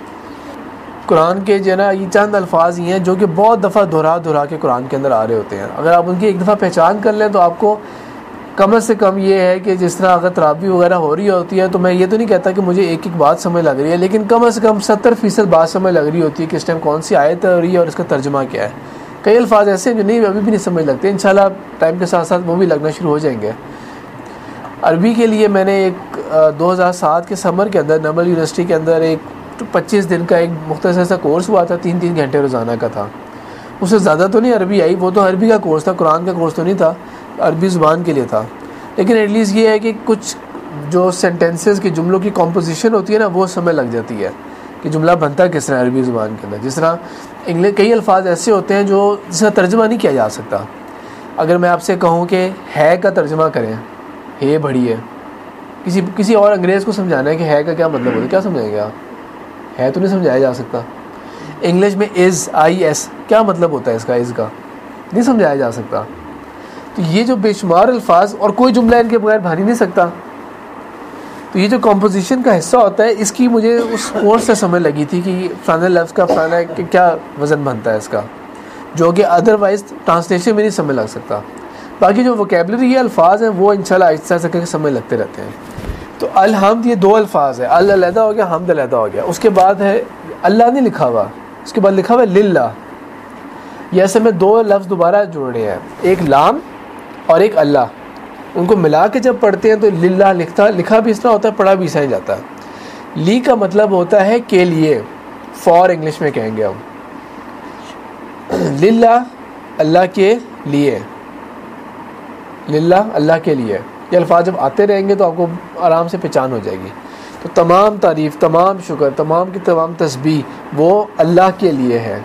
Speaker 1: قرآن کے جو ہے نا یہ چند الفاظ ہی ہیں جو کہ بہت دفعہ دہرا دہرا کے قرآن کے اندر آ رہے ہوتے ہیں. اگر آپ ان کی ایک دفعہ پہچان کر لیں تو آپ کو کم از کم یہ ہے کہ جس طرح اگر تراویح وغیرہ ہو رہی ہوتی ہے تو میں یہ تو نہیں کہتا کہ مجھے ایک ایک بات سمجھ لگ رہی ہے، لیکن کم از کم ستر فیصد بات سمجھ لگ رہی ہوتی ہے کہ اس ٹائم کون سی آیت ہو رہی ہے اور اس کا ترجمہ کیا ہے. کئی الفاظ ایسے ہیں جو نہیں ابھی بھی نہیں سمجھ لگتے، انشاءاللہ ٹائم کے ساتھ ساتھ وہ بھی لگنا شروع ہو جائیں گے. عربی کے لیے میں نے ایک دو ہزار سات کے سمر کے اندر نمل یونیورسٹی کے اندر ایک پچیس دن کا ایک مختصر سا کورس ہوا تھا، تین تین گھنٹے روزانہ کا تھا. اس سے زیادہ تو نہیں عربی آئی، وہ تو عربی کا کورس تھا، قرآن کا کورس تو نہیں تھا، عربی زبان کے لیے تھا. لیکن ایٹ لیسٹ یہ ہے کہ کچھ جو سینٹینسز کی، جملوں کی کمپوزیشن ہوتی ہے نا، وہ سمجھ لگ جاتی ہے کہ جملہ بنتا کس طرح عربی زبان کے اندر. جس طرح انگلش کئی الفاظ ایسے ہوتے ہیں جو جس کا ترجمہ نہیں کیا جا سکتا. اگر میں آپ سے کہوں کہ ہے کا ترجمہ کریں، ہے بڑی ہے، کسی کسی اور انگریز کو سمجھانا ہے کہ ہے کا کیا مطلب ہوتا ہے، کیا سمجھائیں گے آپ؟ ہے تو نہیں سمجھایا جا سکتا. انگلش میں از، آئی ایس، کیا مطلب ہوتا ہے اس کا؟ از کا نہیں سمجھایا جا سکتا. تو یہ جو بے شمار الفاظ، اور کوئی جملہ ان کے بغیر بن ہی نہیں سکتا. تو یہ جو کمپوزیشن کا حصہ ہوتا ہے، اس کی مجھے اس کورس سے سمجھ لگی تھی کہ فلانا لفظ کا فلانا کیا وزن بنتا ہے اس کا، جو کہ ادروائز ٹرانسلیشن میں نہیں سمجھ لگ سکتا. باقی جو ووکیبلری یہ الفاظ ہیں وہ انشاءاللہ آہستہ آہستہ کر کے سمجھ لگتے رہتے ہیں. تو الحمد یہ دو الفاظ ہیں, ال علیحدہ ہو گیا, حمد علیحدہ ہو گیا. اس کے بعد ہے اللہ نہیں لکھا ہوا, اس کے بعد لکھا ہوا ہے للہ. یہ ایسے میں دو لفظ دوبارہ جوڑے ہیں, ایک لام اور ایک اللہ, ان کو ملا کے جب پڑھتے ہیں تو للہ لکھتا لکھا بھی اس طرح ہوتا ہے, پڑھا بھی اس طرح جاتا ہے. لی کا مطلب ہوتا ہے کے لیے, فار انگلش میں کہیں گے ہم. للہ اللہ کے لیے, للہ اللہ کے لیے. یہ الفاظ جب آتے رہیں گے تو آپ کو آرام سے پہچان ہو جائے گی. تو تمام تعریف, تمام شکر, تمام کی تمام تسبیح وہ اللہ کے لیے ہے.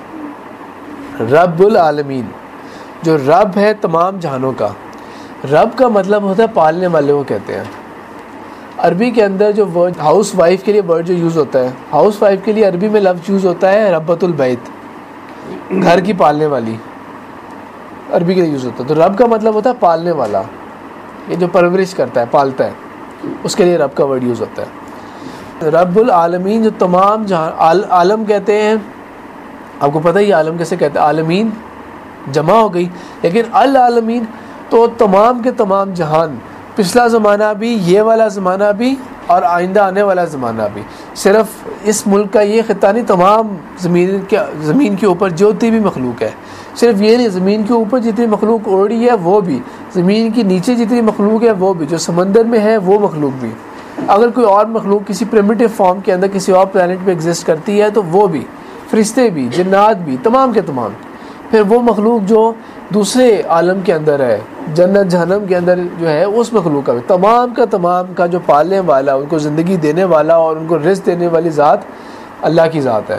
Speaker 1: رب العالمین, جو رب ہے تمام جہانوں کا. رب کا مطلب ہوتا ہے پالنے والے کو کہتے ہیں. عربی کے اندر جو ورڈ ہاؤس وائف کے لیے ورڈ جو یوز ہوتا ہے, ہاؤس وائف کے لیے عربی میں لفظ یوز ہوتا ہے ربۃ البیت, گھر کی پالنے والی, عربی کے لیے یوز ہوتا ہے. تو رب کا مطلب ہوتا ہے پالنے والا, یہ جو پرورش کرتا ہے, پالتا ہے, اس کے لیے رب کا ورڈ یوز ہوتا ہے. رب العالمین جو تمام جہان, عالم کہتے ہیں, آپ کو پتہ ہی عالم کیسے کہتے ہیں, عالمین جمع ہو گئی, لیکن العالمین تو تمام کے تمام جہان, پچھلا زمانہ بھی, یہ والا زمانہ بھی, اور آئندہ آنے والا زمانہ بھی. صرف اس ملک کا یہ خطہ نہیں, تمام زمین کے زمین کے اوپر جتنی بھی مخلوق ہے, صرف یہ نہیں, زمین کے اوپر جتنی مخلوق اوڑی ہے وہ بھی, زمین کے نیچے جتنی مخلوق ہے وہ بھی, جو سمندر میں ہے وہ مخلوق بھی, اگر کوئی اور مخلوق کسی پریمیٹیو فارم کے اندر کسی اور پلانٹ پہ ایگزسٹ کرتی ہے تو وہ بھی, فرشتے بھی, جنات بھی, تمام کے تمام. پھر وہ مخلوق جو دوسرے عالم کے اندر ہے, جنت جہنم کے اندر جو ہے, اس مخلوق کا بھی, تمام کا تمام کا جو پالنے والا, ان کو زندگی دینے والا اور ان کو رزق دینے والی ذات اللہ کی ذات ہے.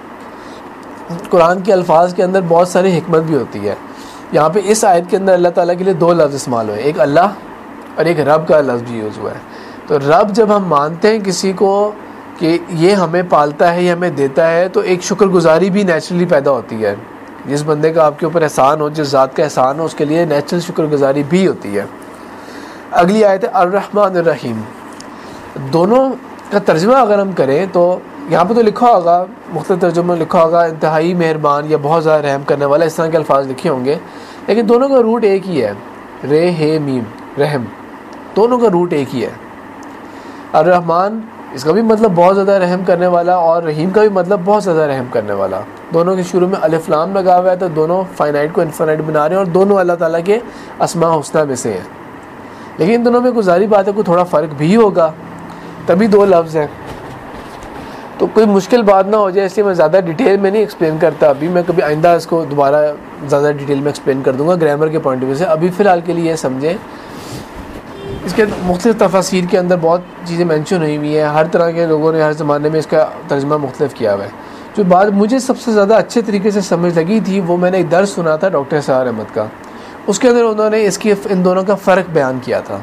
Speaker 1: قرآن کے الفاظ کے اندر بہت ساری حکمت بھی ہوتی ہے. یہاں پہ اس آیت کے اندر اللہ تعالیٰ کے لیے دو لفظ استعمال ہوئے, ایک اللہ اور ایک رب کا لفظ بھی یوز ہوا ہے. تو رب جب ہم مانتے ہیں کسی کو کہ یہ ہمیں پالتا ہے, یہ ہمیں دیتا ہے, تو ایک شکر گزاری بھی نیچرلی پیدا ہوتی ہے. جس بندے کا آپ کے اوپر احسان ہو, جس ذات کا احسان ہو, اس کے لیے نیچرل شکر گزاری بھی ہوتی ہے. اگلی آیت ہے الرحمن الرحیم. دونوں کا ترجمہ اگر ہم کریں تو یہاں پہ تو لکھا ہوگا, مختلف ترجمہ میں لکھا ہوگا انتہائی مہربان یا بہت زیادہ رحم کرنے والا, اس طرح کے الفاظ لکھے ہوں گے, لیکن دونوں کا روٹ ایک ہی ہے, رے ہے میم, رحم. دونوں کا روٹ ایک ہی ہے. الرحمن اس کا بھی مطلب بہت زیادہ رحم کرنے والا, اور رحیم کا بھی مطلب بہت زیادہ رحم کرنے والا. دونوں کے شروع میں الف لام لگا ہوا ہے, تو دونوں فائنائٹ کو انفائنائٹ بنا رہے ہیں, اور دونوں اللہ تعالیٰ کے اسماء حسنہ میں سے ہیں. لیکن دونوں میں گزاری بات ہے, کوئی تھوڑا فرق بھی ہوگا, تبھی دو لفظ ہیں. تو کوئی مشکل بات نہ ہو جائے, اس لیے میں زیادہ ڈیٹیل میں نہیں ایکسپلین کرتا. ابھی میں کبھی آئندہ اس کو دوبارہ زیادہ ڈیٹیل میں ایکسپلین کر دوں گا گرامر کے پوائنٹ آف ویو سے. ابھی فی الحال کے لیے یہ سمجھیں, اس کے مختلف تفاسیر کے اندر بہت چیزیں مینشن ہوئی ہوئی ہیں, ہر طرح کے لوگوں نے ہر زمانے میں اس کا ترجمہ مختلف کیا ہوا ہے. جو بات مجھے سب سے زیادہ اچھے طریقے سے سمجھ لگی تھی, وہ میں نے ایک درس سنا تھا ڈاکٹر سہار احمد کا, اس کے اندر انہوں نے اس کی ان دونوں کا فرق بیان کیا تھا.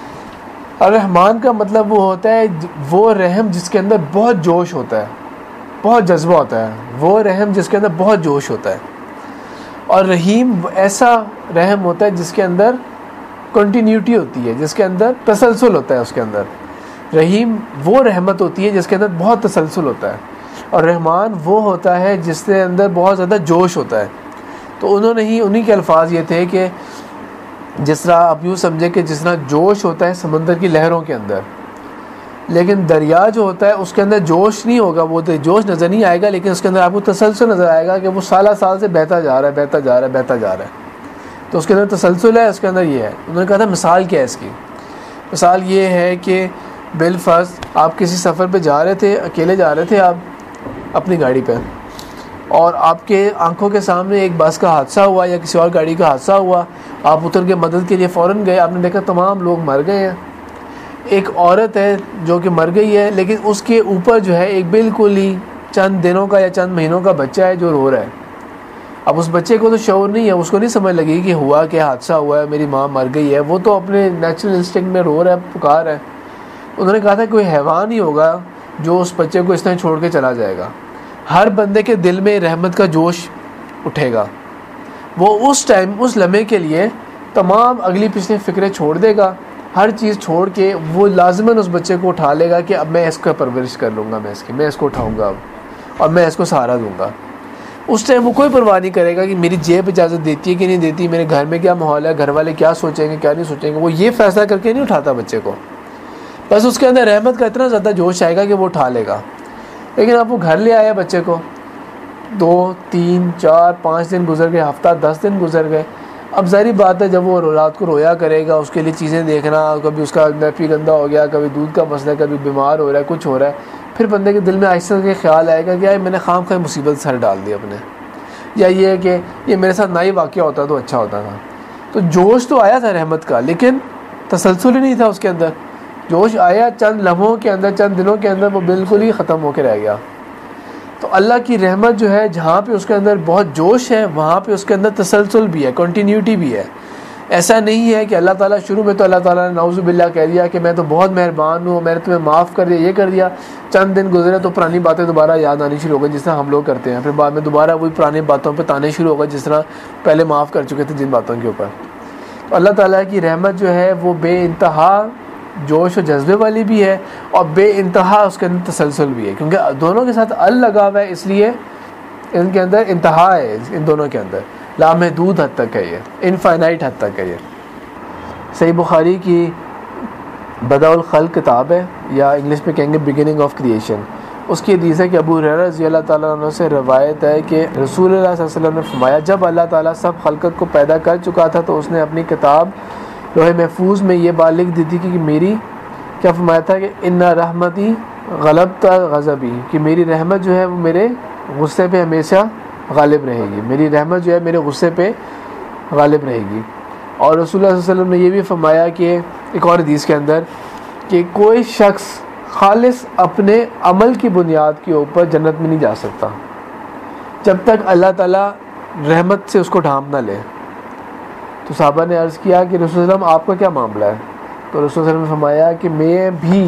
Speaker 1: الرحمن کا مطلب وہ ہوتا ہے وہ رحم جس کے اندر بہت جوش ہوتا ہے, بہت جذبہ ہوتا ہے, وہ رحم جس کے اندر بہت جوش ہوتا ہے. اور رحیم ایسا رحم ہوتا ہے جس کے اندر کنٹینیوٹی ہوتی ہے, جس کے اندر تسلسل ہوتا ہے. اس کے اندر رحیم وہ رحمت ہوتی ہے جس کے اندر بہت تسلسل ہوتا ہے, اور رحمان وہ ہوتا ہے جس کے اندر بہت زیادہ جوش ہوتا ہے. تو انہوں نے ہی انہی کے الفاظ یہ تھے کہ جس طرح آپ یوں سمجھے کہ جس طرح جوش ہوتا ہے سمندر کی لہروں کے اندر, لیکن دریا جو ہوتا ہے اس کے اندر جوش نہیں ہوگا, وہ جوش نظر نہیں آئے گا, لیکن اس کے اندر آپ کو تسلسل نظر آئے گا کہ وہ سالہ سال سے بہتا جا رہا ہے بہتا جا رہا ہے بہتا جا رہا ہے. تو اس کے اندر تسلسل ہے, اس کے اندر یہ ہے. انہوں نے کہا تھا مثال کیا ہے اس کی, مثال یہ ہے کہ بالفرض آپ کسی سفر پہ جا رہے تھے, اکیلے جا رہے تھے آپ اپنی گاڑی پہ, اور آپ کے آنکھوں کے سامنے ایک بس کا حادثہ ہوا یا کسی اور گاڑی کا حادثہ ہوا. آپ اتر کے مدد کے لیے فوراً گئے, آپ نے دیکھا تمام لوگ مر گئے ہیں. ایک عورت ہے جو کہ مر گئی ہے, لیکن اس کے اوپر جو ہے ایک بالکل ہی چند دنوں کا یا چند مہینوں کا بچہ ہے جو رو رہا ہے. اب اس بچے کو تو شعور نہیں ہے, اس کو نہیں سمجھ لگی کہ ہوا کہ حادثہ ہوا ہے, میری ماں مر گئی ہے. وہ تو اپنے نیچرل انسٹنکٹ میں رو رہا ہے, پکار ہے. انہوں نے کہا تھا کوئی حیوان ہی ہوگا جو اس بچے کو اس طرح چھوڑ کے چلا جائے گا. ہر بندے کے دل میں رحمت کا جوش اٹھے گا, وہ اس ٹائم اس لمحے کے لیے تمام اگلی پچھلی فکریں چھوڑ دے گا, ہر چیز چھوڑ کے وہ لازماً اس بچے کو اٹھا لے گا کہ اب میں اس کا پرورش کر لوں گا, میں اس کی میں اس کو اٹھاؤں گا اب, اور میں اس کو سہارا دوں گا. اس ٹائم وہ کوئی پرواہ نہیں کرے گا کہ میری جیب اجازت دیتی ہے کہ نہیں دیتی, میرے گھر میں کیا ماحول ہے, گھر والے کیا سوچیں گے کیا نہیں سوچیں گے. وہ یہ فیصلہ کر کے نہیں اٹھاتا بچے کو, بس اس کے اندر رحمت کا اتنا زیادہ جوش آئے گا کہ وہ اٹھا لے گا. لیکن اب وہ گھر لے آیا بچے کو, دو تین چار پانچ دن گزر گئے, ہفتہ دس دن گزر گئے. اب ظاہری بات ہے جب وہ رات کو رویا کرے گا, اس کے لیے چیزیں دیکھنا, کبھی اس کا نیپی گندا ہو گیا, کبھی دودھ کا مسئلہ, کبھی بیمار ہو رہا ہے, کچھ ہو رہا ہے, پھر بندے کے دل میں آہستہ کے خیال آئے گا کہ یار میں نے خام خواہ مصیبت سر ڈال دی اپنے, یا یہ ہے کہ یہ میرے ساتھ نہ ہی واقعہ ہوتا تو اچھا ہوتا تھا. تو جوش تو آیا تھا رحمت کا, لیکن تسلسل ہی نہیں تھا اس کے اندر. جوش آیا چند لمحوں کے اندر, چند دنوں کے اندر وہ بالکل ہی ختم ہو کے رہ گیا. تو اللہ کی رحمت جو ہے جہاں پہ اس کے اندر بہت جوش ہے, وہاں پہ اس کے اندر تسلسل بھی ہے, کنٹینیوٹی بھی ہے. ایسا نہیں ہے کہ اللہ تعالیٰ شروع میں تو اللہ تعالیٰ نے نعوذ باللہ کہہ دیا کہ میں تو بہت مہربان ہوں, میں نے تمہیں معاف کر دیا, یہ کر دیا, چند دن گزرے تو پرانی باتیں دوبارہ یاد آنی شروع ہو گئی جس طرح ہم لوگ کرتے ہیں, پھر بعد میں دوبارہ وہی پرانی باتوں پہ تانے شروع ہو گئے جس طرح پہلے معاف کر چکے تھے جن باتوں کے اوپر. تو اللہ تعالیٰ کی رحمت جو ہے وہ بے انتہا جوش و جذبے والی بھی ہے, اور بے انتہا اس کے اندر تسلسل بھی ہے, کیونکہ دونوں کے ساتھ ال لگا ہوا ہے, اس لیے ان کے اندر انتہا ہے, ان دونوں کے اندر لامحدود حد تک ہے, یہ انفائنائٹ حد تک ہے. یہ صحیح بخاری کی بداء الخلق کتاب ہے, یا انگلش میں کہیں گے بگننگ آف کریشن. اس کی حدیث ہے کہ ابو ہریرہ رضی اللہ تعالیٰ عنہ سے روایت ہے کہ رسول اللہ صلی اللہ علیہ وسلم نے فرمایا جب اللہ تعالیٰ سب خلقت کو پیدا کر چکا تھا تو اس نے اپنی کتاب لوح محفوظ میں یہ بات لکھ دی تھی کہ میری کیا فرمایا تھا کہ ان رحمتی غلبت غضبی, کہ میری رحمت جو ہے وہ میرے غصے پہ ہمیشہ غالب رہے گی, میری رحمت جو ہے میرے غصے پہ غالب رہے گی. اور رسول اللہ صلی اللہ علیہ وسلم نے یہ بھی فرمایا کہ ایک اور حدیث کے اندر کہ کوئی شخص خالص اپنے عمل کی بنیاد کے اوپر جنت میں نہیں جا سکتا جب تک اللہ تعالیٰ رحمت سے اس کو ڈھانپ نہ لے. تو صحابہ نے عرض کیا کہ رسول اللہ علیہ وسلم آپ کا کیا معاملہ ہے؟ تو رسول اللہ علیہ وسلم نے فرمایا کہ میں بھی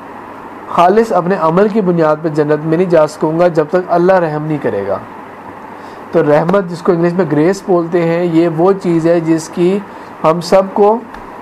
Speaker 1: خالص اپنے عمل کی بنیاد پہ جنت میں نہیں جا سکوں گا جب تک اللہ رحم نہیں کرے گا. تو رحمت جس کو انگلش میں گریس بولتے ہیں, یہ وہ چیز ہے جس کی ہم سب کو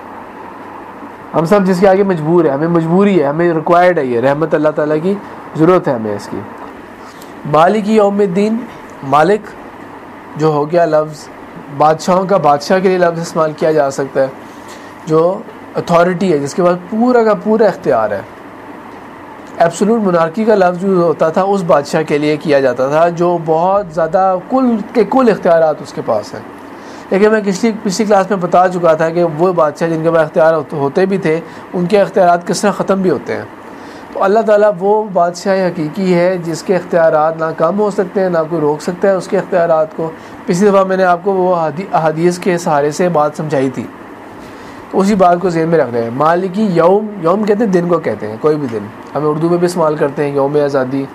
Speaker 1: ہم سب جس کے آگے مجبور ہے, ہمیں مجبوری ہے, ہمیں ریکوائرڈ ہے, یہ رحمت اللہ تعالیٰ کی ضرورت ہے ہمیں اس کی. مالک یوم الدین, مالک جو ہو گیا لفظ بادشاہوں کا, بادشاہ کے لیے لفظ استعمال کیا جا سکتا ہے, جو اتھارٹی ہے جس کے بعد پورا کا پورا اختیار ہے. ایبسولوٹ منارکی کا لفظ جو ہوتا تھا اس بادشاہ کے لیے کیا جاتا تھا جو بہت زیادہ کل کے کل اختیارات اس کے پاس ہیں. لیکن میں پچھلی پچھلی کلاس میں بتا چکا تھا کہ وہ بادشاہ جن کے پاس اختیار ہوتے بھی تھے ان کے اختیارات کس طرح ختم بھی ہوتے ہیں. تو اللہ تعالیٰ وہ بادشاہ حقیقی ہے جس کے اختیارات نہ کم ہو سکتے ہیں, نہ کوئی روک سکتا ہے اس کے اختیارات کو. پچھلی دفعہ میں نے آپ کو وہ احادیث کے سہارے سے بات سمجھائی تھی, تو اسی بات کو ذہن میں رکھ رہے ہیں. مالکی یوم, یوم کہتے ہیں دن کو کہتے ہیں, کوئی بھی دن, ہمیں اردو میں بھی استعمال کرتے ہیں یوم آزادی.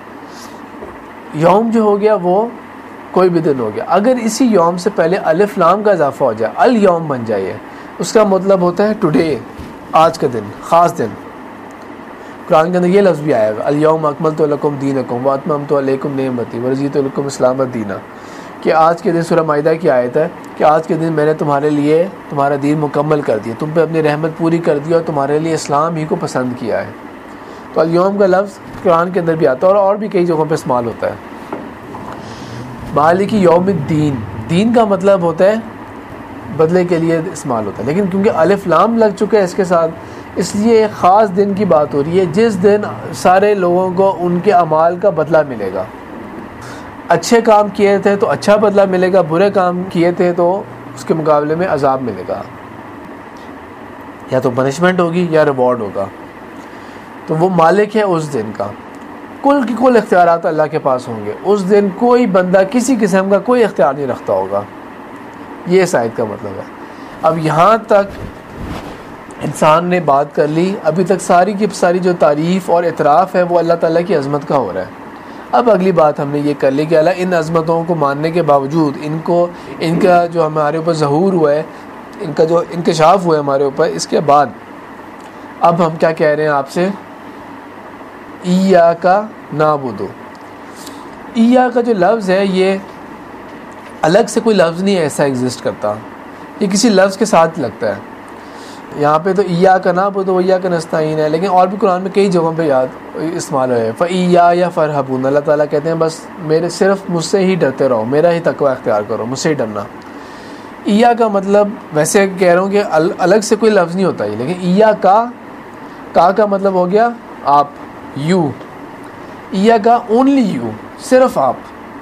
Speaker 1: یوم جو ہو گیا وہ کوئی بھی دن ہو گیا. اگر اسی یوم سے پہلے الف لام کا اضافہ ہو جائے, الیوم بن جائے, اس کا مطلب ہوتا ہے ٹوڈے, آج کا دن, خاص دن. قرآن کے اندر یہ لفظ بھی آیا ہے الیوم اکملت لکم دینکم واتممت علیکم نعمتی ورضیت لکم اسلام دینا, کہ آج کے دن سورہ مائدہ کی آیت ہے کہ آج کے دن میں نے تمہارے لیے تمہارا دین مکمل کر دیا, تم پہ اپنی رحمت پوری کر دی اور تمہارے لیے اسلام ہی کو پسند کیا ہے. تو الیوم کا لفظ قرآن کے اندر بھی آتا ہے اور اور بھی کئی جگہوں پہ استعمال ہوتا ہے. مالک یوم الدین, دین کا مطلب ہوتا ہے بدلے کے لیے استعمال ہوتا ہے, لیکن کیونکہ الف لام لگ چکا ہے اس کے ساتھ, اس لیے ایک خاص دن کی بات ہو رہی ہے جس دن سارے لوگوں کو ان کے اعمال کا بدلہ ملے گا. اچھے کام کیے تھے تو اچھا بدلہ ملے گا, برے کام کیے تھے تو اس کے مقابلے میں عذاب ملے گا, یا تو پنشمنٹ ہوگی یا ریوارڈ ہوگا. تو وہ مالک ہے اس دن کا, کل کی کل اختیارات اللہ کے پاس ہوں گے. اس دن کوئی بندہ کسی قسم کا کوئی اختیار نہیں رکھتا ہوگا, یہ اس آیت کا مطلب ہے. اب یہاں تک انسان نے بات کر لی, ابھی تک ساری کی ساری جو تعریف اور اعتراف ہے وہ اللہ تعالیٰ کی عظمت کا ہو رہا ہے. اب اگلی بات ہم نے یہ کر لی کہ اللہ ان عظمتوں کو ماننے کے باوجود, ان کو ان کا جو ہمارے اوپر ظہور ہوا ہے, ان کا جو انکشاف ہوا ہے ہمارے اوپر, اس کے بعد اب ہم کیا کہہ رہے ہیں آپ سے, ایاک نعبد. ایاک کا جو لفظ ہے یہ الگ سے کوئی لفظ نہیں ایسا ایگزسٹ کرتا, یہ کسی لفظ کے ساتھ لگتا ہے. یہاں پہ تو ایاک نعبد و ایاک نستعین ہے، لیکن اور بھی قرآن میں کئی جگہوں پہ یاد استعمال ہوئے فَإِيَّايَ فَارْهَبُونَ، اللہ تعالیٰ کہتے ہیں بس میرے صرف مجھ سے ہی ڈرتے رہو، میرا ہی تقوی اختیار کرو، مجھ سے ہی ڈرنا۔ ایا کا مطلب ویسے کہہ رہا ہوں کہ الگ سے کوئی لفظ نہیں ہوتا ہے، لیکن ایا کا کا کا مطلب ہو گیا آپ، یو، ایا کا اونلی یو، صرف آپ،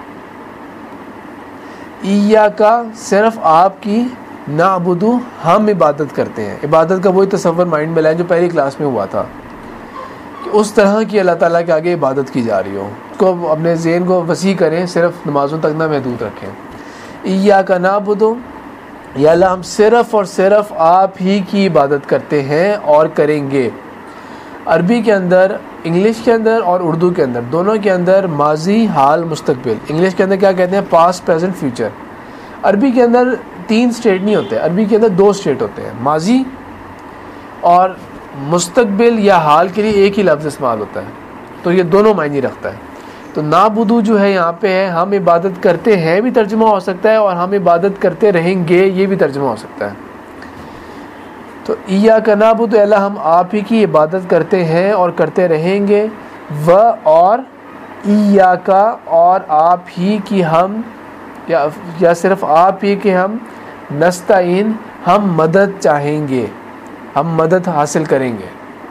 Speaker 1: ایا کا صرف آپ کی، نعبدو ہم عبادت کرتے ہیں۔ عبادت کا وہی تصور مائنڈ میں لائیں جو پہلی کلاس میں ہوا تھا، کہ اس طرح کی اللہ تعالیٰ کے آگے عبادت کی جا رہی ہو، اس کو اپنے ذہن کو وسیع کریں، صرف نمازوں تک نہ محدود رکھیں۔ ایاک نعبدو، یا اللہ ہم صرف اور صرف آپ ہی کی عبادت کرتے ہیں اور کریں گے۔ عربی کے اندر، انگلش کے اندر اور اردو کے اندر، دونوں کے اندر ماضی، حال، مستقبل، انگلش کے اندر کیا کہتے ہیں پاسٹ، پریزنٹ، فیوچر۔ عربی کے اندر تین سٹیٹ نہیں ہوتے، عربی کے اندر دو سٹیٹ ہوتے ہیں، ماضی اور مستقبل یا حال کے لیے ایک ہی لفظ استعمال ہوتا ہے، تو یہ دونوں معنی رکھتا ہے۔ تو نعبدو جو ہے یہاں پہ ہے ہم عبادت کرتے ہیں بھی ترجمہ ہو سکتا ہے، اور ہم عبادت کرتے رہیں گے یہ بھی ترجمہ ہو سکتا ہے۔ تو ایاک نعبدو، اللہ ہم آپ ہی کی عبادت کرتے ہیں اور کرتے رہیں گے، و اور ایاک اور آپ ہی کی ہم، یا یا صرف آپ ہی کے ہم، نستعین ہم مدد چاہیں گے، ہم مدد حاصل کریں گے۔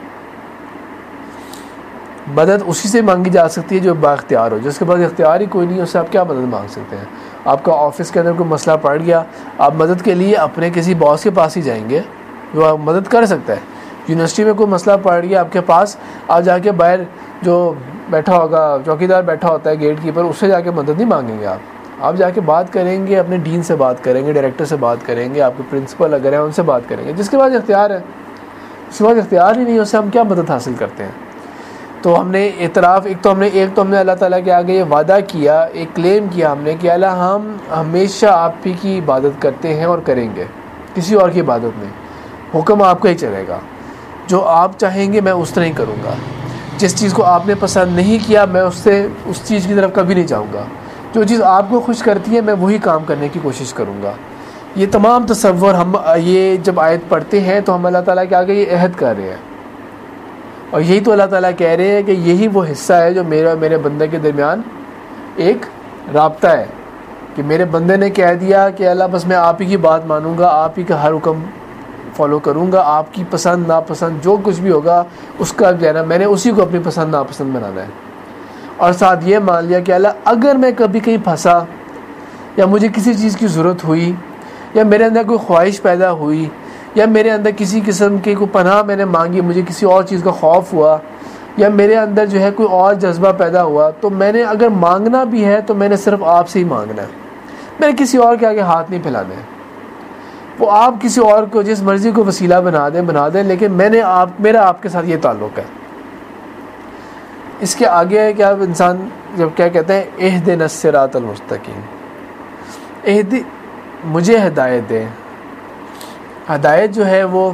Speaker 1: مدد اسی سے مانگی جا سکتی ہے جو با اختیار ہو، جس کے پاس اختیار ہی کوئی نہیں، اس سے آپ کیا مدد مانگ سکتے ہیں؟ آپ کا آفس کے اندر کوئی مسئلہ پڑ گیا، آپ مدد کے لیے اپنے کسی باس کے پاس ہی جائیں گے جو آپ مدد کر سکتا ہے۔ یونیورسٹی میں کوئی مسئلہ پڑ گیا آپ کے پاس، آپ جا کے باہر جو بیٹھا ہوگا چوکیدار بیٹھا ہوتا ہے گیٹ کیپر، اس سے جا کے مدد نہیں مانگیں گے آپ آپ جا کے بات کریں گے، اپنے ڈین سے بات کریں گے، ڈائریکٹر سے بات کریں گے، آپ کے پرنسپل اگر ہیں ان سے بات کریں گے، جس کے پاس اختیار ہے۔ اس کے پاس اختیار ہی نہیں، اس سے ہم کیا مدد حاصل کرتے ہیں؟ تو ہم نے اعتراف، ایک تو ہم نے ایک تو ہم نے اللہ تعالیٰ کے آگے یہ وعدہ کیا، ایک کلیم کیا ہم نے کہ اللہ ہم ہمیشہ آپ ہی کی عبادت کرتے ہیں اور کریں گے، کسی اور کی عبادت نہیں، حکم آپ کا ہی چلے گا، جو آپ چاہیں گے میں اس طرح ہی کروں گا، جس چیز کو آپ نے پسند نہیں کیا میں اس سے اس چیز کی طرف کبھی نہیں جاؤں گا، جو چیز آپ کو خوش کرتی ہے میں وہی کام کرنے کی کوشش کروں گا۔ یہ تمام تصور ہم یہ جب آیت پڑھتے ہیں تو ہم اللہ تعالیٰ کے آگے یہ عہد کر رہے ہیں، اور یہی تو اللہ تعالیٰ کہہ رہے ہیں کہ یہی وہ حصہ ہے جو میرا میرے بندے کے درمیان ایک رابطہ ہے، کہ میرے بندے نے کہہ دیا کہ اللہ بس میں آپ ہی کی بات مانوں گا، آپ ہی کا ہر حکم فالو کروں گا، آپ کی پسند ناپسند جو کچھ بھی ہوگا اس کا کہنا میں نے اسی کو اپنی پسند ناپسند بنانا ہے، اور ساتھ یہ مان لیا کہ اللہ اگر میں کبھی کہیں پھنسا یا مجھے کسی چیز کی ضرورت ہوئی یا میرے اندر کوئی خواہش پیدا ہوئی یا میرے اندر کسی قسم کی کوئی پناہ میں نے مانگی، مجھے کسی اور چیز کا خوف ہوا یا میرے اندر جو ہے کوئی اور جذبہ پیدا ہوا، تو میں نے اگر مانگنا بھی ہے تو میں نے صرف آپ سے ہی مانگنا ہے، میں نے کسی اور کے آگے ہاتھ نہیں پھیلانا ہے۔ وہ آپ کسی اور کو جس مرضی کو وسیلہ بنا دیں بنا دیں لیکن میں نے آپ میرا آپ کے ساتھ یہ تعلق ہے۔ اس کے آگے کیا انسان جب کیا کہتے ہیں اہدنا الصراط المستقیم، اہد مجھے ہدایت دے۔ ہدایت جو ہے وہ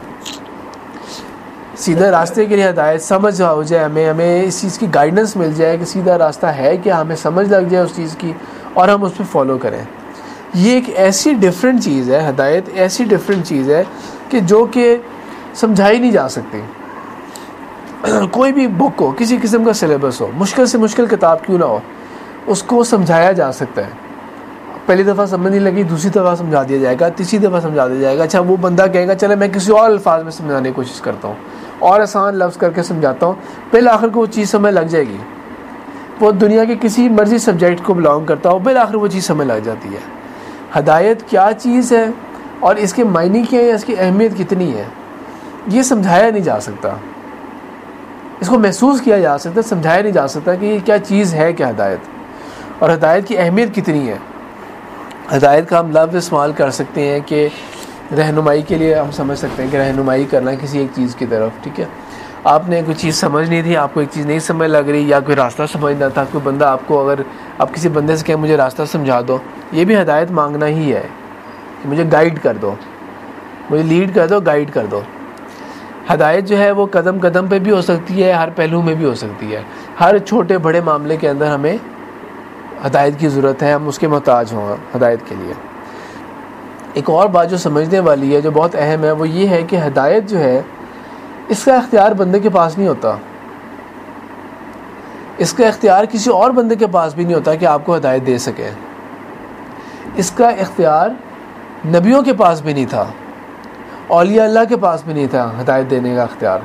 Speaker 1: سیدھا راستے کے لیے ہدایت، سمجھ ہو جائے ہمیں ہمیں اس چیز کی گائیڈنس مل جائے کہ سیدھا راستہ ہے کیا، ہمیں سمجھ لگ جائے اس چیز کی اور ہم اس پہ فالو کریں۔ یہ ایک ایسی ڈیفرنٹ چیز ہے، ہدایت ایسی ڈیفرنٹ چیز ہے کہ جو کہ سمجھائی نہیں جا سکتی۔ کوئی بھی بک ہو، کسی قسم کا سلیبس ہو، مشکل سے مشکل کتاب کیوں نہ ہو، اس کو سمجھایا جا سکتا ہے۔ پہلی دفعہ سمجھ نہیں لگی، دوسری دفعہ سمجھا دیا جائے گا، تیسری دفعہ سمجھا دیا جائے گا، اچھا وہ بندہ کہے گا چلے میں کسی اور الفاظ میں سمجھانے کی کوشش کرتا ہوں اور آسان لفظ کر کے سمجھاتا ہوں، بالآخر کو وہ چیز سمجھ لگ جائے گی۔ وہ دنیا کے کسی مرضی سبجیکٹ کو بلانگ کرتا ہو، بالآخر وہ چیز سمجھ لگ جاتی ہے۔ ہدایت کیا چیز ہے اور اس کے معنی کیا ہے، اس کی اہمیت کتنی ہے، یہ سمجھایا نہیں جا سکتا۔ اس کو محسوس کیا جا سکتا، سمجھایا نہیں جا سکتا کہ یہ کیا چیز ہے، کیا ہدایت اور ہدایت کی اہمیت کتنی ہے۔ ہدایت کا ہم لفظ استعمال کر سکتے ہیں کہ رہنمائی کے لیے ہم سمجھ سکتے ہیں کہ رہنمائی کرنا کسی ایک چیز کی طرف، ٹھیک ہے۔ آپ نے کوئی چیز سمجھنی تھی، آپ کو ایک چیز نہیں سمجھ لگ رہی یا کوئی راستہ سمجھنا تھا، کوئی بندہ آپ کو اگر آپ کسی بندے سے کہیں مجھے راستہ سمجھا دو، یہ بھی ہدایت مانگنا ہی ہے کہ مجھے گائیڈ کر دو، مجھے لیڈ کر دو، گائیڈ کر دو۔ ہدایت جو ہے وہ قدم قدم پہ بھی ہو سکتی ہے، ہر پہلو میں بھی ہو سکتی ہے۔ ہر چھوٹے بڑے معاملے کے اندر ہمیں ہدایت کی ضرورت ہے، ہم اس کے محتاج ہوں ہدایت کے لیے۔ ایک اور بات جو سمجھنے والی ہے، جو بہت اہم ہے، وہ یہ ہے کہ ہدایت جو ہے اس کا اختیار بندے کے پاس نہیں ہوتا، اس کا اختیار کسی اور بندے کے پاس بھی نہیں ہوتا کہ آپ کو ہدایت دے سکے. اس کا اختیار نبیوں کے پاس بھی نہیں تھا، اولیاء اللہ کے پاس بھی نہیں تھا ہدایت دینے کا اختیار.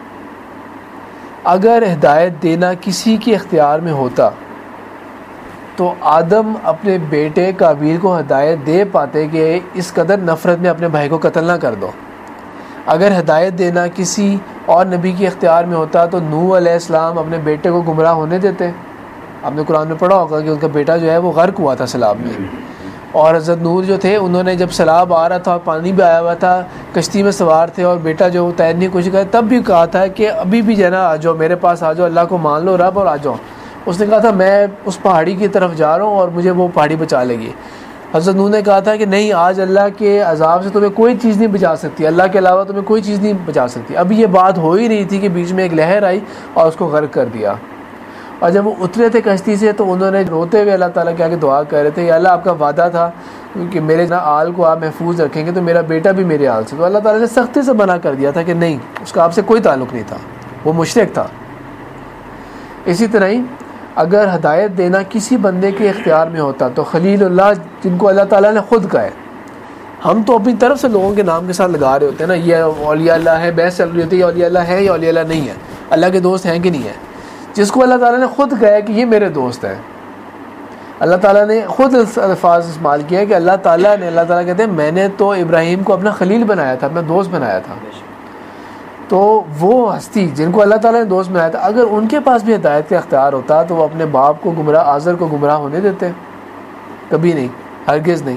Speaker 1: اگر ہدایت دینا کسی کے اختیار میں ہوتا تو آدم اپنے بیٹے قابیل کو ہدایت دے پاتے کہ اس قدر نفرت میں اپنے بھائی کو قتل نہ کر دو. اگر ہدایت دینا کسی اور نبی کے اختیار میں ہوتا تو نوح علیہ السلام اپنے بیٹے کو گمراہ ہونے دیتے. آپ نے قرآن میں پڑھا ہوگا کہ ان کا بیٹا جو ہے وہ غرق ہوا تھا سیلاب میں، اور حضرت نوح جو تھے انہوں نے جب سیلاب آ رہا تھا اور پانی بھی آیا ہوا تھا، کشتی میں سوار تھے اور بیٹا جو تیرنے کی کوشش کرے، تب بھی کہا تھا کہ ابھی بھی جو ہے نا آ جاؤ میرے پاس، آ جاؤ، اللہ کو مان لو رب اور آ جاؤ. اس نے کہا تھا میں اس پہاڑی کی طرف جا رہا ہوں اور مجھے وہ پہاڑی بچا لے گی. حضرت نوح نے کہا تھا کہ نہیں، آج اللہ کے عذاب سے تمہیں کوئی چیز نہیں بچا سکتی، اللہ کے علاوہ تمہیں کوئی چیز نہیں بچا سکتی. ابھی یہ بات ہو ہی رہی تھی کہ بیچ میں ایک لہر آئی اور اس کو غرق کر دیا. اور جب وہ اترے تھے کشتی سے تو انہوں نے روتے ہوئے اللہ تعالیٰ کے آگے دعا کر رہے تھے کہ اللہ آپ کا وعدہ تھا کہ میرے آل کو آپ محفوظ رکھیں گے تو میرا بیٹا بھی میرے آل سے. تو اللہ تعالیٰ نے سختی سے منع کر دیا تھا کہ نہیں، اس کا آپ سے کوئی تعلق نہیں تھا، وہ مشرک تھا. اسی طرح ہی اگر ہدایت دینا کسی بندے کے اختیار میں ہوتا تو خلیل اللہ جن کو اللہ تعالیٰ نے خود کہا ہے، ہم تو اپنی طرف سے لوگوں کے نام کے ساتھ لگا رہے ہوتے ہیں نا، یہ اولیاء اللہ ہے، بحث چل رہی ہوتی ہے یہ اولیاء اللہ ہے یا اولیاء اللہ نہیں ہے، اللہ کے دوست ہیں کہ نہیں ہے. جس کو اللہ تعالیٰ نے خود کہا ہے کہ یہ میرے دوست ہیں، اللہ تعالیٰ نے خود الفاظ استعمال کیا ہے کہ اللہ تعالیٰ نے اللہ تعالیٰ کہتے ہیں میں نے تو ابراہیم کو اپنا خلیل بنایا تھا، اپنا دوست بنایا تھا. تو وہ ہستی جن کو اللہ تعالیٰ نے دوست بنایا تھا، اگر ان کے پاس بھی ہدایت کا اختیار ہوتا تو وہ اپنے باپ کو گمراہ، آزر کو گمراہ ہونے دیتے؟ کبھی نہیں، ہرگز نہیں.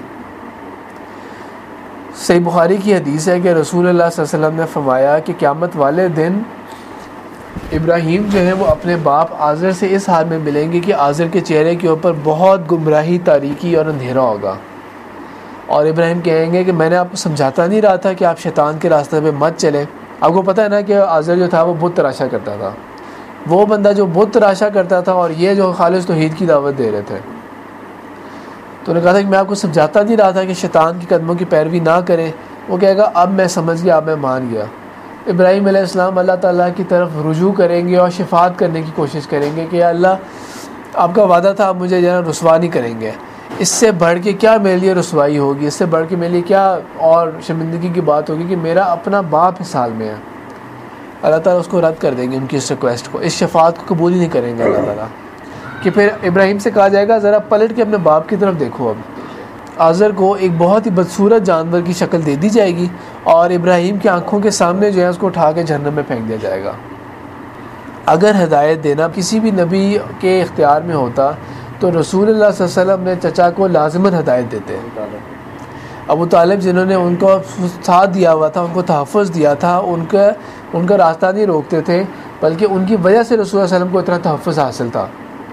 Speaker 1: صحیح بخاری کی حدیث ہے کہ رسول اللہ صلی اللہ علیہ وسلم نے فرمایا کہ قیامت والے دن ابراہیم جو ہے وہ اپنے باپ آزر سے اس حال میں ملیں گے کہ آزر کے چہرے کے اوپر بہت گمراہی، تاریکی اور اندھیرا ہوگا، اور ابراہیم کہیں گے کہ میں نے آپ کو سمجھاتا نہیں رہا تھا کہ آپ شیطان کے راستے پہ مت چلیں. آپ کو پتہ ہے نا کہ آزر جو تھا وہ بت تراشا کرتا تھا، وہ بندہ جو بت تراشا کرتا تھا اور یہ جو خالص توحید کی دعوت دے رہے تھے. تو انہوں نے کہا تھا کہ میں آپ کو سمجھاتا نہیں رہا تھا کہ شیطان کی قدموں کی پیروی نہ کریں. وہ کہے گا اب میں سمجھ گیا، اب میں مان گیا. ابراہیم علیہ السلام اللہ تعالیٰ کی طرف رجوع کریں گے اور شفاعت کرنے کی کوشش کریں گے کہ اللہ آپ کا وعدہ تھا، آپ مجھے جو ہے رسوا نہیں کریں گے. اس سے بڑھ کے کیا میرے لیے رسوائی ہوگی، اس سے بڑھ کے میرے لیے کیا اور شرمندگی کی بات ہوگی کہ میرا اپنا باپ اس حال میں ہے. اللہ تعالیٰ اس کو رد کر دیں گے، ان کی اس ریکویسٹ کو، اس شفاعت کو قبول ہی نہیں کریں گے اللہ تعالیٰ. کہ پھر ابراہیم سے کہا جائے گا ذرا پلٹ کے اپنے باپ کی طرف دیکھو. اب آزر کو ایک بہت ہی بدصورت جانور کی شکل دے دی جائے گی اور ابراہیم کی آنکھوں کے سامنے جو ہے اس کو اٹھا کے جہنم میں پھینک دیا جائے گا. اگر ہدایت دینا کسی بھی نبی کے اختیار میں ہوتا تو رسول اللہ صلی اللہ علیہ وسلم نے چچا کو لازماً ہدایت دیتے. ابو طالب جنہوں نے ان کو ساتھ دیا ہوا تھا، ان کو تحفظ دیا تھا، ان کا ان کا راستہ نہیں روکتے تھے، بلکہ ان کی وجہ سے رسول اللہ صلی اللہ علیہ وسلم کو اتنا تحفظ حاصل تھا.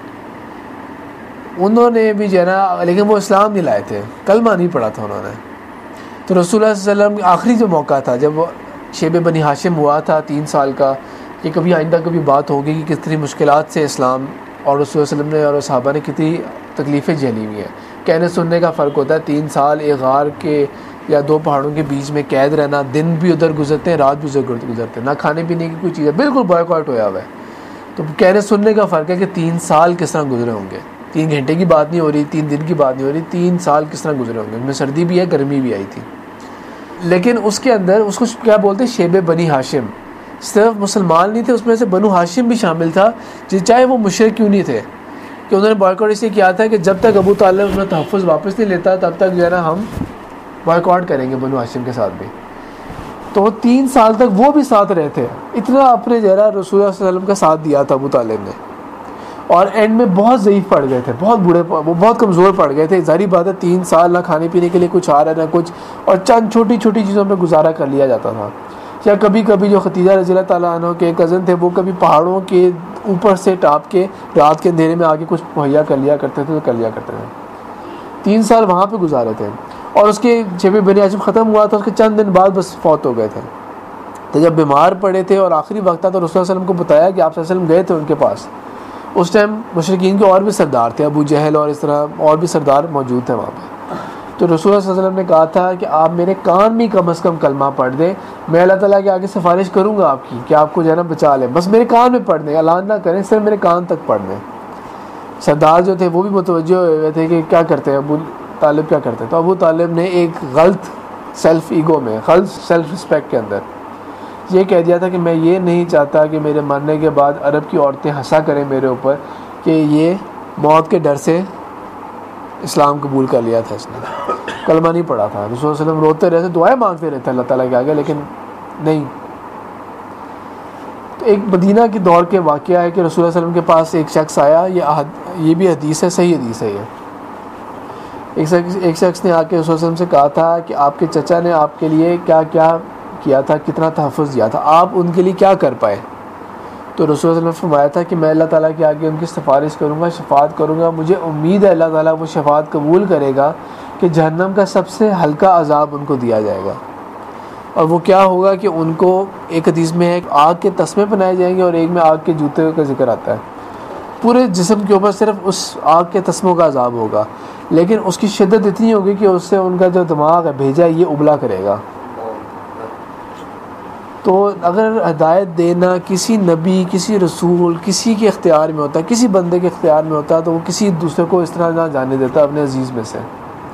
Speaker 1: انہوں نے بھی جو ہے نا، لیکن وہ اسلام نہیں لائے تھے، کلمہ نہیں پڑھا تھا انہوں نے. تو رسول اللہ صلی اللہ علیہ وسلم آخری جو موقع تھا جب وہ شیب بنی ہاشم ہوا تھا تین سال کا، کہ کبھی آئندہ کبھی بات ہوگی کہ کتنی مشکلات سے اسلام اور رسول اللہ علیہ وسلم نے اور صحابہ نے کتنی تکلیفیں جھیلی ہوئی ہیں. کہنے سننے کا فرق ہوتا ہے. تین سال ایک غار کے یا دو پہاڑوں کے بیچ میں قید رہنا، دن بھی ادھر گزرتے ہیں، رات بھی ادھر گزرتے ہیں، نہ کھانے پینے کی کوئی چیز ہے، بالکل بائیکاٹ ہوا ہوا ہے. تو کہنے سننے کا فرق ہے کہ تین سال کس طرح گزرے ہوں گے. تین گھنٹے کی بات نہیں ہو رہی، تین دن کی بات نہیں ہو رہی، تین سال کس طرح گزرے ہوں گے. ان میں سردی بھی ہے، گرمی بھی آئی تھی. لیکن اس کے اندر اس کو کیا بولتے ہیں، شیب بنی ہاشم. صرف مسلمان نہیں تھے، اس میں سے بنو ہاشم بھی شامل تھا، چاہے وہ مشرک کیوں نہیں تھے. کہ انہوں نے بائیکاٹ اس لیے کیا تھا کہ جب تک ابو طالب اپنا تحفظ واپس نہیں لیتا تب تک جو ہے نا ہم بائیکاٹ کریں گے بنو ہاشم کے ساتھ بھی. تو تین سال تک وہ بھی ساتھ رہے تھے. اتنا اپنے جو ہے نا رسول اللہ صلی اللہ علیہ وسلم کا ساتھ دیا تھا ابو طالب نے. اور اینڈ میں بہت ضعیف پڑ گئے تھے، بہت بوڑھے، وہ بہت کمزور پڑ گئے تھے. ظاہری بات ہے تین سال نہ کھانے پینے کے لیے کچھ آ رہا ہے نہ کچھ، اور چند چھوٹی چھوٹی چیزوں میں گزارا کر لیا جاتا تھا. یا کبھی کبھی جو ختیجہ رضی اللہ تعالیٰ عنہ کے کزن تھے وہ کبھی پہاڑوں کے اوپر سے ٹاپ کے رات کے اندھیرے میں آگے کچھ مہیا کر لیا کرتے تھے تو کر لیا کرتے تھے. تین سال وہاں پہ گزارے تھے. اور اس کے شیب بنی ہاشم ختم ہوا تھا، اس کے چند دن بعد بس فوت ہو گئے تھے. تو جب بیمار پڑے تھے اور آخری وقت تھا تو رسول اللہ صلی اللہ علیہ وسلم کو بتایا کہ آپ صلی اللہ علیہ وسلم گئے تھے ان کے پاس. اس ٹائم مشرکین کے اور بھی سردار تھے، ابو جہل اور اس طرح اور بھی سردار موجود تھے وہاں پہ. تو رسول اللہ صلی اللہ علیہ وسلم نے کہا تھا کہ آپ میرے کان میں کم از کم کلمہ پڑھ دیں, میں اللہ تعالیٰ کے آگے سفارش کروں گا آپ کی کہ آپ کو جو ہے نا بچا لیں, بس میرے کان میں پڑھ دیں, اعلان نہ کریں, صرف میرے کان تک پڑھ دیں. سردار جو تھے وہ بھی متوجہ ہوئے تھے کہ کیا کرتے ہیں ابو طالب, کیا کرتے ہیں. تو ابو طالب نے ایک غلط سیلف ایگو میں, غلط سیلف رسپیکٹ کے اندر یہ کہہ دیا تھا کہ میں یہ نہیں چاہتا کہ میرے مرنے کے بعد عرب کی عورتیں ہنسا کریں میرے اوپر کہ یہ موت کے ڈر سے اسلام قبول کر لیا تھا, اس نے کلمہ نہیں پڑھا تھا. رسول اللہ علیہ وسلم روتے رہتے, دعائیں مانگتے رہتے اللہ تعالیٰ کے آگے, لیکن نہیں. تو ایک مدینہ کی دور کے واقعہ ہے کہ رسول اللہ علیہ وسلم کے پاس ایک شخص آیا, یہ یہ بھی حدیث ہے, صحیح حدیث ہے یہ. ایک شخص ایک شخص نے آ کے رسول اللہ علیہ وسلم سے کہا تھا کہ آپ کے چچا نے آپ کے لیے کیا کیا کیا تھا, کتنا تحفظ دیا تھا, آپ ان کے لیے کیا کر پائے. تو رسول اللہ علیہ وسلم نے فرمایا تھا کہ میں اللہ تعالیٰ کے آگے ان کی سفارش کروں گا, شفاعت کروں گا, مجھے امید ہے اللہ تعالیٰ وہ شفاعت قبول کرے گا کہ جہنم کا سب سے ہلکا عذاب ان کو دیا جائے گا. اور وہ کیا ہوگا کہ ان کو ایک حدیث میں ہے آگ کے تسمے پہنائے جائیں گے, اور ایک میں آگ کے جوتے کا ذکر آتا ہے. پورے جسم کے اوپر صرف اس آگ کے تسموں کا عذاب ہوگا, لیکن اس کی شدت اتنی ہوگی کہ اس سے ان کا جو دماغ ہے بھیجا یہ ابلا کرے گا. تو اگر ہدایت دینا کسی نبی, کسی رسول, کسی کے اختیار میں ہوتا, کسی بندے کے اختیار میں ہوتا, تو وہ کسی دوسرے کو اس طرح نہ جانے دیتا اپنے عزیز میں سے.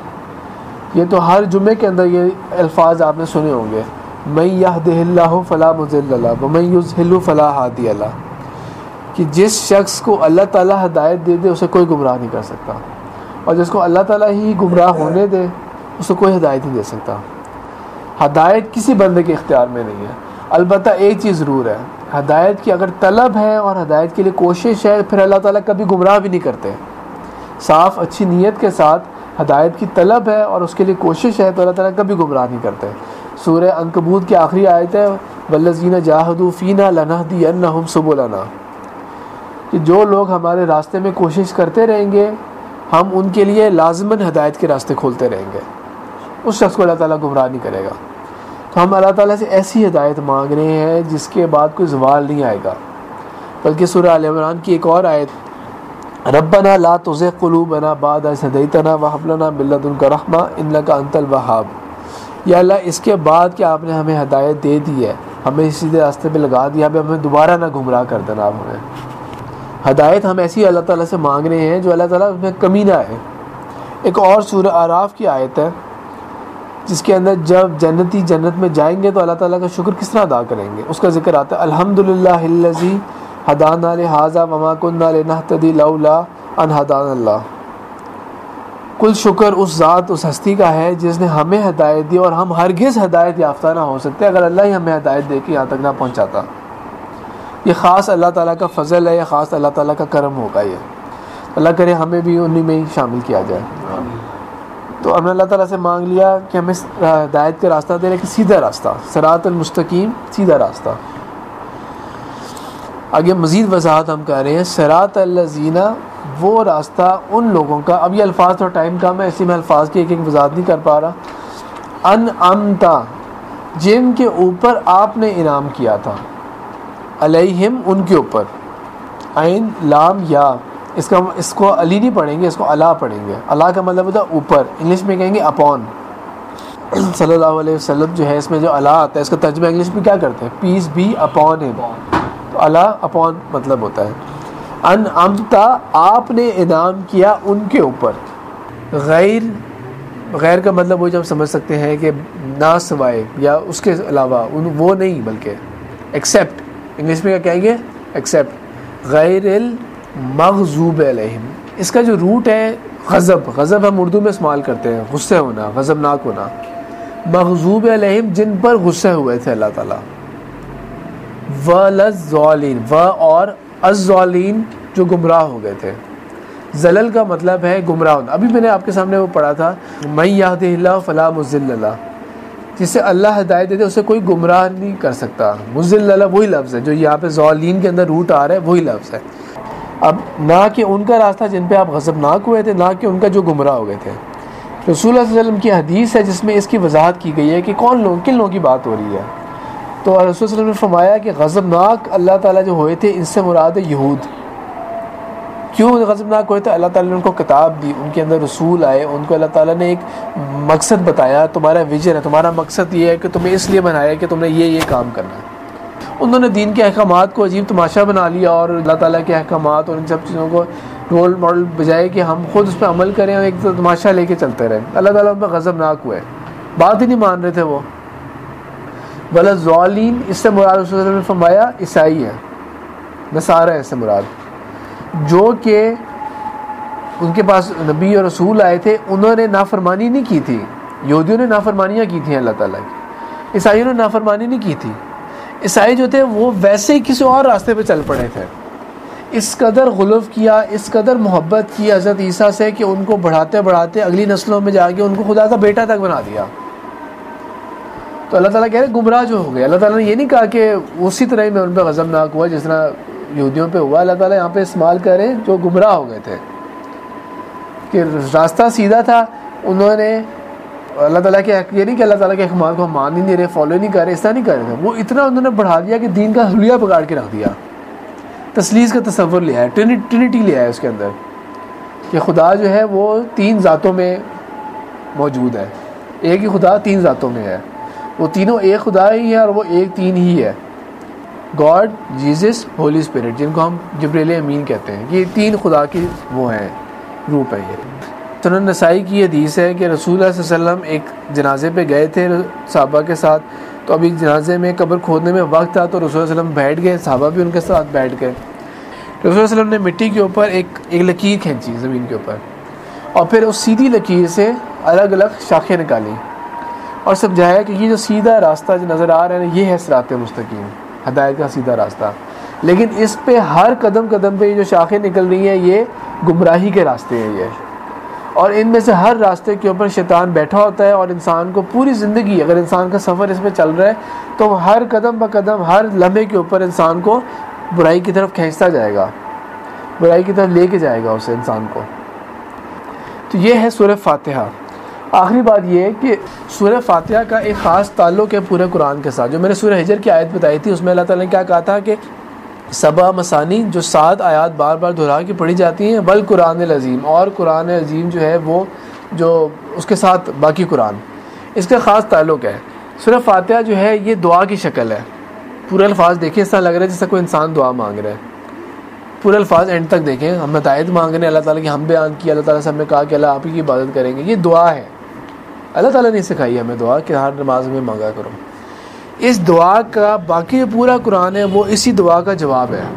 Speaker 1: یہ تو ہر جمعے کے اندر یہ الفاظ آپ نے سنے ہوں گے, من یہدہ اللہ فلا مضل لہ ومن یضلل فلا ہادی لہ, کہ جس شخص کو اللہ تعالیٰ ہدایت دے دے اسے کوئی گمراہ نہیں کر سکتا, اور جس کو اللہ تعالیٰ ہی گمراہ ہونے دے اسے کوئی ہدایت نہیں دے سکتا. ہدایت کسی بندے کے اختیار میں نہیں ہے. البتہ ایک چیز ضرور ہے, ہدایت کی اگر طلب ہے اور ہدایت کے لیے کوشش ہے, پھر اللہ تعالیٰ کبھی گمراہ بھی نہیں کرتے. صاف اچھی نیت کے ساتھ ہدایت کی طلب ہے اور اس کے لیے کوشش ہے تو اللہ تعالیٰ کبھی گمراہ نہیں کرتے. سورہ عنکبوت کی آخری آیت ہے والذین جاہدوا فینا لنہدینہم سبلنا, کہ جو لوگ ہمارے راستے میں کوشش کرتے رہیں گے ہم ان کے لیے لازماً ہدایت کے راستے کھولتے رہیں گے. اس شخص کو اللہ تعالیٰ گمراہ نہیں کرے گا. تو ہم اللہ تعالیٰ سے ایسی ہدایت مانگ رہے ہیں جس کے بعد کوئی زوال نہیں آئے گا. بلکہ سورہ آل عمران کی ایک اور آیت, ربنا لا تزغ قلوبنا بعد اذ ہدیتنا وہب لنا من لدنک رحمہ انک انت الوہاب, یا اللہ اس کے بعد کہ آپ نے ہمیں ہدایت دے دی ہے, ہمیں سیدھے راستے پہ لگا دیا, اب ہمیں دوبارہ نہ گمراہ کر دینا. آپ ہمیں ہدایت ہم ایسی اللہ تعالیٰ سے مانگ رہے ہیں جو اللہ تعالیٰ میں کمی نہ ہے. ایک اور سورہ اعراف کی آیت ہے جس کے اندر جب جنتی جنت میں جائیں گے تو اللہ تعالیٰ کا شکر کس طرح ادا کریں گے, اس کا ذکر آتا ہے الحمدللہ الذی ہدانا لہذا وما کنا لنہتدی لولا ان ہدانا اللہ. کل شکر اس ذات, اس ہستی کا ہے جس نے ہمیں ہدایت دی, اور ہم ہرگز ہدایت یافتہ نہ ہو سکتے اگر اللہ ہی ہمیں ہدایت دے کے یہاں تک نہ پہنچاتا. یہ خاص اللہ تعالیٰ کا فضل ہے, یہ خاص اللہ تعالیٰ کا کرم ہوگا. یہ اللہ کرے ہمیں بھی انہی میں ہی شامل کیا جائے. تو ہم نے اللہ تعالیٰ سے مانگ لیا کہ ہمیں ہدایت کا راستہ دے, لیکن سیدھا راستہ, صراط المستقیم, سیدھا راستہ. آگے مزید وضاحت ہم کر رہے ہیں, صراط الذین, وہ راستہ ان لوگوں کا. اب یہ الفاظ تھوڑا ٹائم کم ہے اس لیے میں الفاظ کی ایک ایک وضاحت نہیں کر پا رہا. انعمتا, جن کے اوپر آپ نے انعام کیا تھا, علیہم, ان کے اوپر, عین لام یا, اس کا اس کو علی نہیں پڑھیں گے, اس کو اللہ پڑھیں گے. اللہ کا مطلب ہوتا ہے اوپر, انگلش میں کہیں گے اپون. صلی اللہ علیہ وسلم جو ہے اس میں جو اللہ آتا ہے اس کا ترجمہ انگلش میں کیا کرتے ہیں, پیس بی اپون ہم, تو اللہ اپون مطلب ہوتا ہے. انعمتا, آپ نے انعام کیا ان کے اوپر. غیر, غیر کا مطلب وہ جو ہم سمجھ سکتے ہیں کہ نہ سوائے یا اس کے علاوہ, ان وہ نہیں بلکہ ایکسیپٹ, انگلش میں کیا کہیں گے ایکسیپٹ. غیر المغضوب علیہم, اس کا جو روٹ ہے غضب, غضب ہم اردو میں استعمال کرتے ہیں, غصے ہونا, غضبناک ہونا. مغضوب علیہم, جن پر غصے ہوئے تھے اللہ تعالیٰ. والضالین, و اور الضالین, جو گمراہ ہو گئے تھے. زلل کا مطلب ہے گمراہ ہونا. ابھی میں نے آپ کے سامنے وہ پڑھا تھا من یہدہ اللہ فلا مضل لہ, جسے اللہ ہدایت دیتے اسے کوئی گمراہ نہیں کر سکتا. مضل لہ وہی لفظ ہے جو یہاں پہ ضالین کے اندر روٹ آ رہا ہے, وہی لفظ ہے. اب نہ کہ ان کا راستہ جن پہ آپ غضبناک ہوئے تھے, نہ کہ ان کا جو گمراہ ہو گئے تھے. رسول اللہ صلی اللہ علیہ وسلم کی حدیث ہے جس میں اس کی وضاحت کی گئی ہے کہ کون لوگ, کن لوگوں کی بات ہو رہی ہے. تو رسول صلی اللہ علیہ وسلم نے فرمایا کہ غضبناک اللہ تعالیٰ جو ہوئے تھے ان سے مراد ہے یہود. کیوں غضبناک ہوئے تھے؟ اللہ تعالیٰ نے ان کو کتاب دی، ان کے اندر رسول آئے، ان کو اللہ تعالیٰ نے ایک مقصد بتایا، تمہارا ویژن ہے، تمہارا مقصد یہ ہے کہ تمہیں اس لیے بنایا کہ تم نے یہ یہ کام کرنا ہے۔ انہوں نے دین کے احکامات کو عجیب تماشا بنا لیا اور اللہ تعالیٰ کے احکامات اور ان سب چیزوں کو رول ماڈل بجائے کہ ہم خود اس پہ عمل کریں اور ایک تماشا لے کے چلتے رہے، اللہ تعالیٰ ان پہ غضبناک ہوئے، بات ہی نہیں مان رہے تھے وہ۔ بلا ضالین، اس سے مراد رسول اللہ علیہ وسلم نے فرمایا عیسائی ہے، نصارہ ہے اس سے مراد، جو کہ ان کے پاس نبی اور رسول آئے تھے، انہوں نے نافرمانی نہیں کی تھی، یہودیوں نے نافرمانیاں کی تھیں اللہ تعالیٰ کی، عیسائیوں نے نافرمانی نہیں کی تھی۔ عیسائی جو تھے وہ ویسے ہی کسی اور راستے پہ چل پڑے تھے، اس قدر غلف کیا، اس قدر محبت کی حضرت عیسیٰ سے کہ ان کو بڑھاتے بڑھاتے اگلی نسلوں میں جا کے ان کو خدا کا بیٹا تک بنا دیا۔ تو اللہ تعالیٰ کہہ رہے گمراہ جو ہو گئے۔ اللہ تعالیٰ نے یہ نہیں کہا کہ اسی طرح ہی میں ان پہ غضبناک ہوا جس طرح یہودیوں پہ ہوا، اللہ تعالیٰ یہاں پہ استعمال کرے جو گمراہ ہو گئے تھے، کہ راستہ سیدھا تھا، انہوں نے اللہ تعالیٰ کے یہ نہیں کہ اللہ تعالیٰ کے احکامات کو مان ہی نہیں رہے، فالو نہیں کر رہے، اس طرح نہیں کر رہے تھے، وہ اتنا انہوں نے بڑھا دیا کہ دین کا حلیہ بگاڑ کے رکھ دیا، تثلیث کا تصور لیا ہے، ٹرینٹی لیا ہے اس کے اندر، کہ خدا جو ہے وہ تین ذاتوں میں موجود ہے، ایک ہی خدا تین ذاتوں میں ہے، وہ تینوں ایک خدا ہی ہے اور وہ ایک تین ہی ہے، گاڈ، جیزس، ہولی اسپرٹ، جن کو ہم جبریل امین کہتے ہیں، یہ تین خدا کی وہ ہیں، روپ ہے یہ۔ سنن نسائی کی حدیث ہے کہ رسول اللہ صلی اللہ علیہ وسلم ایک جنازے پہ گئے تھے صحابہ کے ساتھ، تو ابھی جنازے میں قبر کھودنے میں وقت تھا تو رسول اللہ علیہ وسلم بیٹھ گئے، صحابہ بھی ان کے ساتھ بیٹھ گئے۔ رسول اللہ علیہ وسلم نے مٹی کے اوپر ایک ایک لکیر کھینچی زمین کے اوپر، اور پھر اس سیدھی لکیر سے الگ الگ شاخیں نکالی اور سمجھایا کہ یہ جو سیدھا راستہ جو نظر آ رہا ہے یہ ہے صراط مستقیم، ہدایت کا سیدھا راستہ، لیکن اس پہ ہر قدم قدم پہ یہ جو شاخیں نکل رہی ہیں یہ گمراہی کے راستے ہیں یہ، اور ان میں سے ہر راستے کے اوپر شیطان بیٹھا ہوتا ہے، اور انسان کو پوری زندگی اگر انسان کا سفر اس میں چل رہا ہے تو ہر قدم بہ قدم ہر لمحے کے اوپر انسان کو برائی کی طرف کھینچتا جائے گا، برائی کی طرف لے کے جائے گا اسے انسان کو۔ تو یہ ہے سورہ فاتحہ۔ آخری بات یہ ہے کہ سورہ فاتحہ کا ایک خاص تعلق ہے پورے قرآن کے ساتھ۔ جو میں نے سورہ حجر کی آیت بتائی تھی اس میں اللہ تعالیٰ نے کیا کہا تھا کہ سبع مثانی، جو سات آیات بار بار دہرا کے پڑھی جاتی ہیں، بل قرآن العظیم، اور قرآن عظیم جو ہے وہ جو اس کے ساتھ باقی قرآن، اس کا خاص تعلق ہے۔ سورہ فاتحہ جو ہے یہ دعا کی شکل ہے، پورے الفاظ دیکھیں اس طرح لگ رہا ہے جیسے کوئی انسان دعا مانگ رہا ہے، پورے الفاظ اینڈ تک دیکھیں، ہم ہدایت مانگ رہے ہیں، اللہ تعالیٰ کی ہم بیان کی، اللہ تعالیٰ سے ہم نے کہا کہ اللہ آپ ہی کی عبادت کریں گے، یہ دعا ہے، اللہ تعالیٰ نے سکھائی ہے ہمیں دعا کہ ہر نماز میں مانگا کرو۔ اس دعا کا باقی جو پورا قرآن ہے وہ اسی دعا کا جواب ہے۔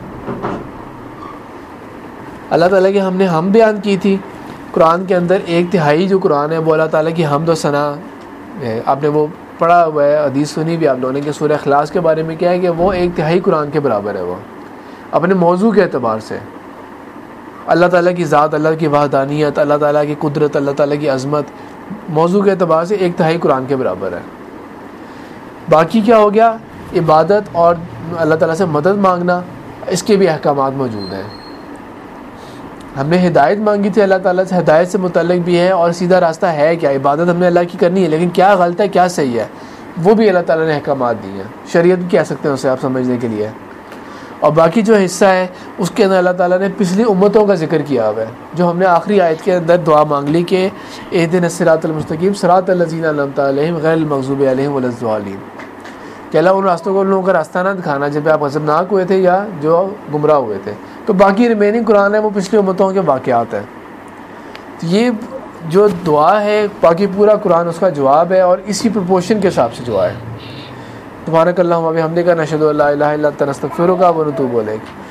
Speaker 1: اللہ تعالیٰ کی ہم نے ہم بیان کی تھی قرآن کے اندر، ایک تہائی جو قرآن ہے وہ اللہ تعالیٰ کی حمد و ثنا ہے، آپ نے وہ پڑھا ہوا ہے، حدیث سنی بھی آپ لوگوں نے کہ سورہ اخلاص کے بارے میں کیا ہے کہ وہ ایک تہائی قرآن کے برابر ہے، وہ اپنے موضوع کے اعتبار سے اللہ تعالیٰ کی ذات، اللہ کی وحدانیت، اللہ تعالیٰ کی قدرت، اللہ تعالیٰ کی عظمت، موضوع کے اعتبار سے ایک تہائی قرآن کے برابر ہے۔ باقی کیا ہو گیا؟ عبادت اور اللہ تعالیٰ سے مدد مانگنا، اس کے بھی احکامات موجود ہیں۔ ہم نے ہدایت مانگی تھی اللہ تعالیٰ سے، ہدایت سے متعلق بھی ہے، اور سیدھا راستہ ہے کیا، عبادت ہم نے اللہ کی کرنی ہے، لیکن کیا غلط ہے کیا صحیح ہے وہ بھی اللہ تعالیٰ نے احکامات دی ہیں، شریعت کہہ سکتے ہیں اسے آپ سمجھنے کے لیے۔ اور باقی جو حصہ ہے اس کے اندر اللہ تعالیٰ نے پچھلی امتوں کا ذکر کیا ہوا ہے، جو ہم نے آخری آیت کے اندر دعا مانگ لی کہ اہدنا الصراط المستقیم صراط الذین انعمت علیہم غیر المغضوب علیہم ولا الضالین، کہ اللہ ان راستوں کو ان لوگوں کا راستہ نہ دکھانا جب آپ غضبناک ہوئے تھے یا جو گمراہ ہوئے تھے۔ تو باقی ریمیننگ قرآن ہے وہ پچھلی امتوں کے واقعات ہیں۔ تو یہ جو دعا ہے باقی پورا قرآن اس کا جواب ہے، اور اسی پرپورشن کے حساب سے دعا ہے۔ سبحانک اللہم و بحمدک، نشہد ان لا الہ الا انت، نستغفرک و نتوب الیک۔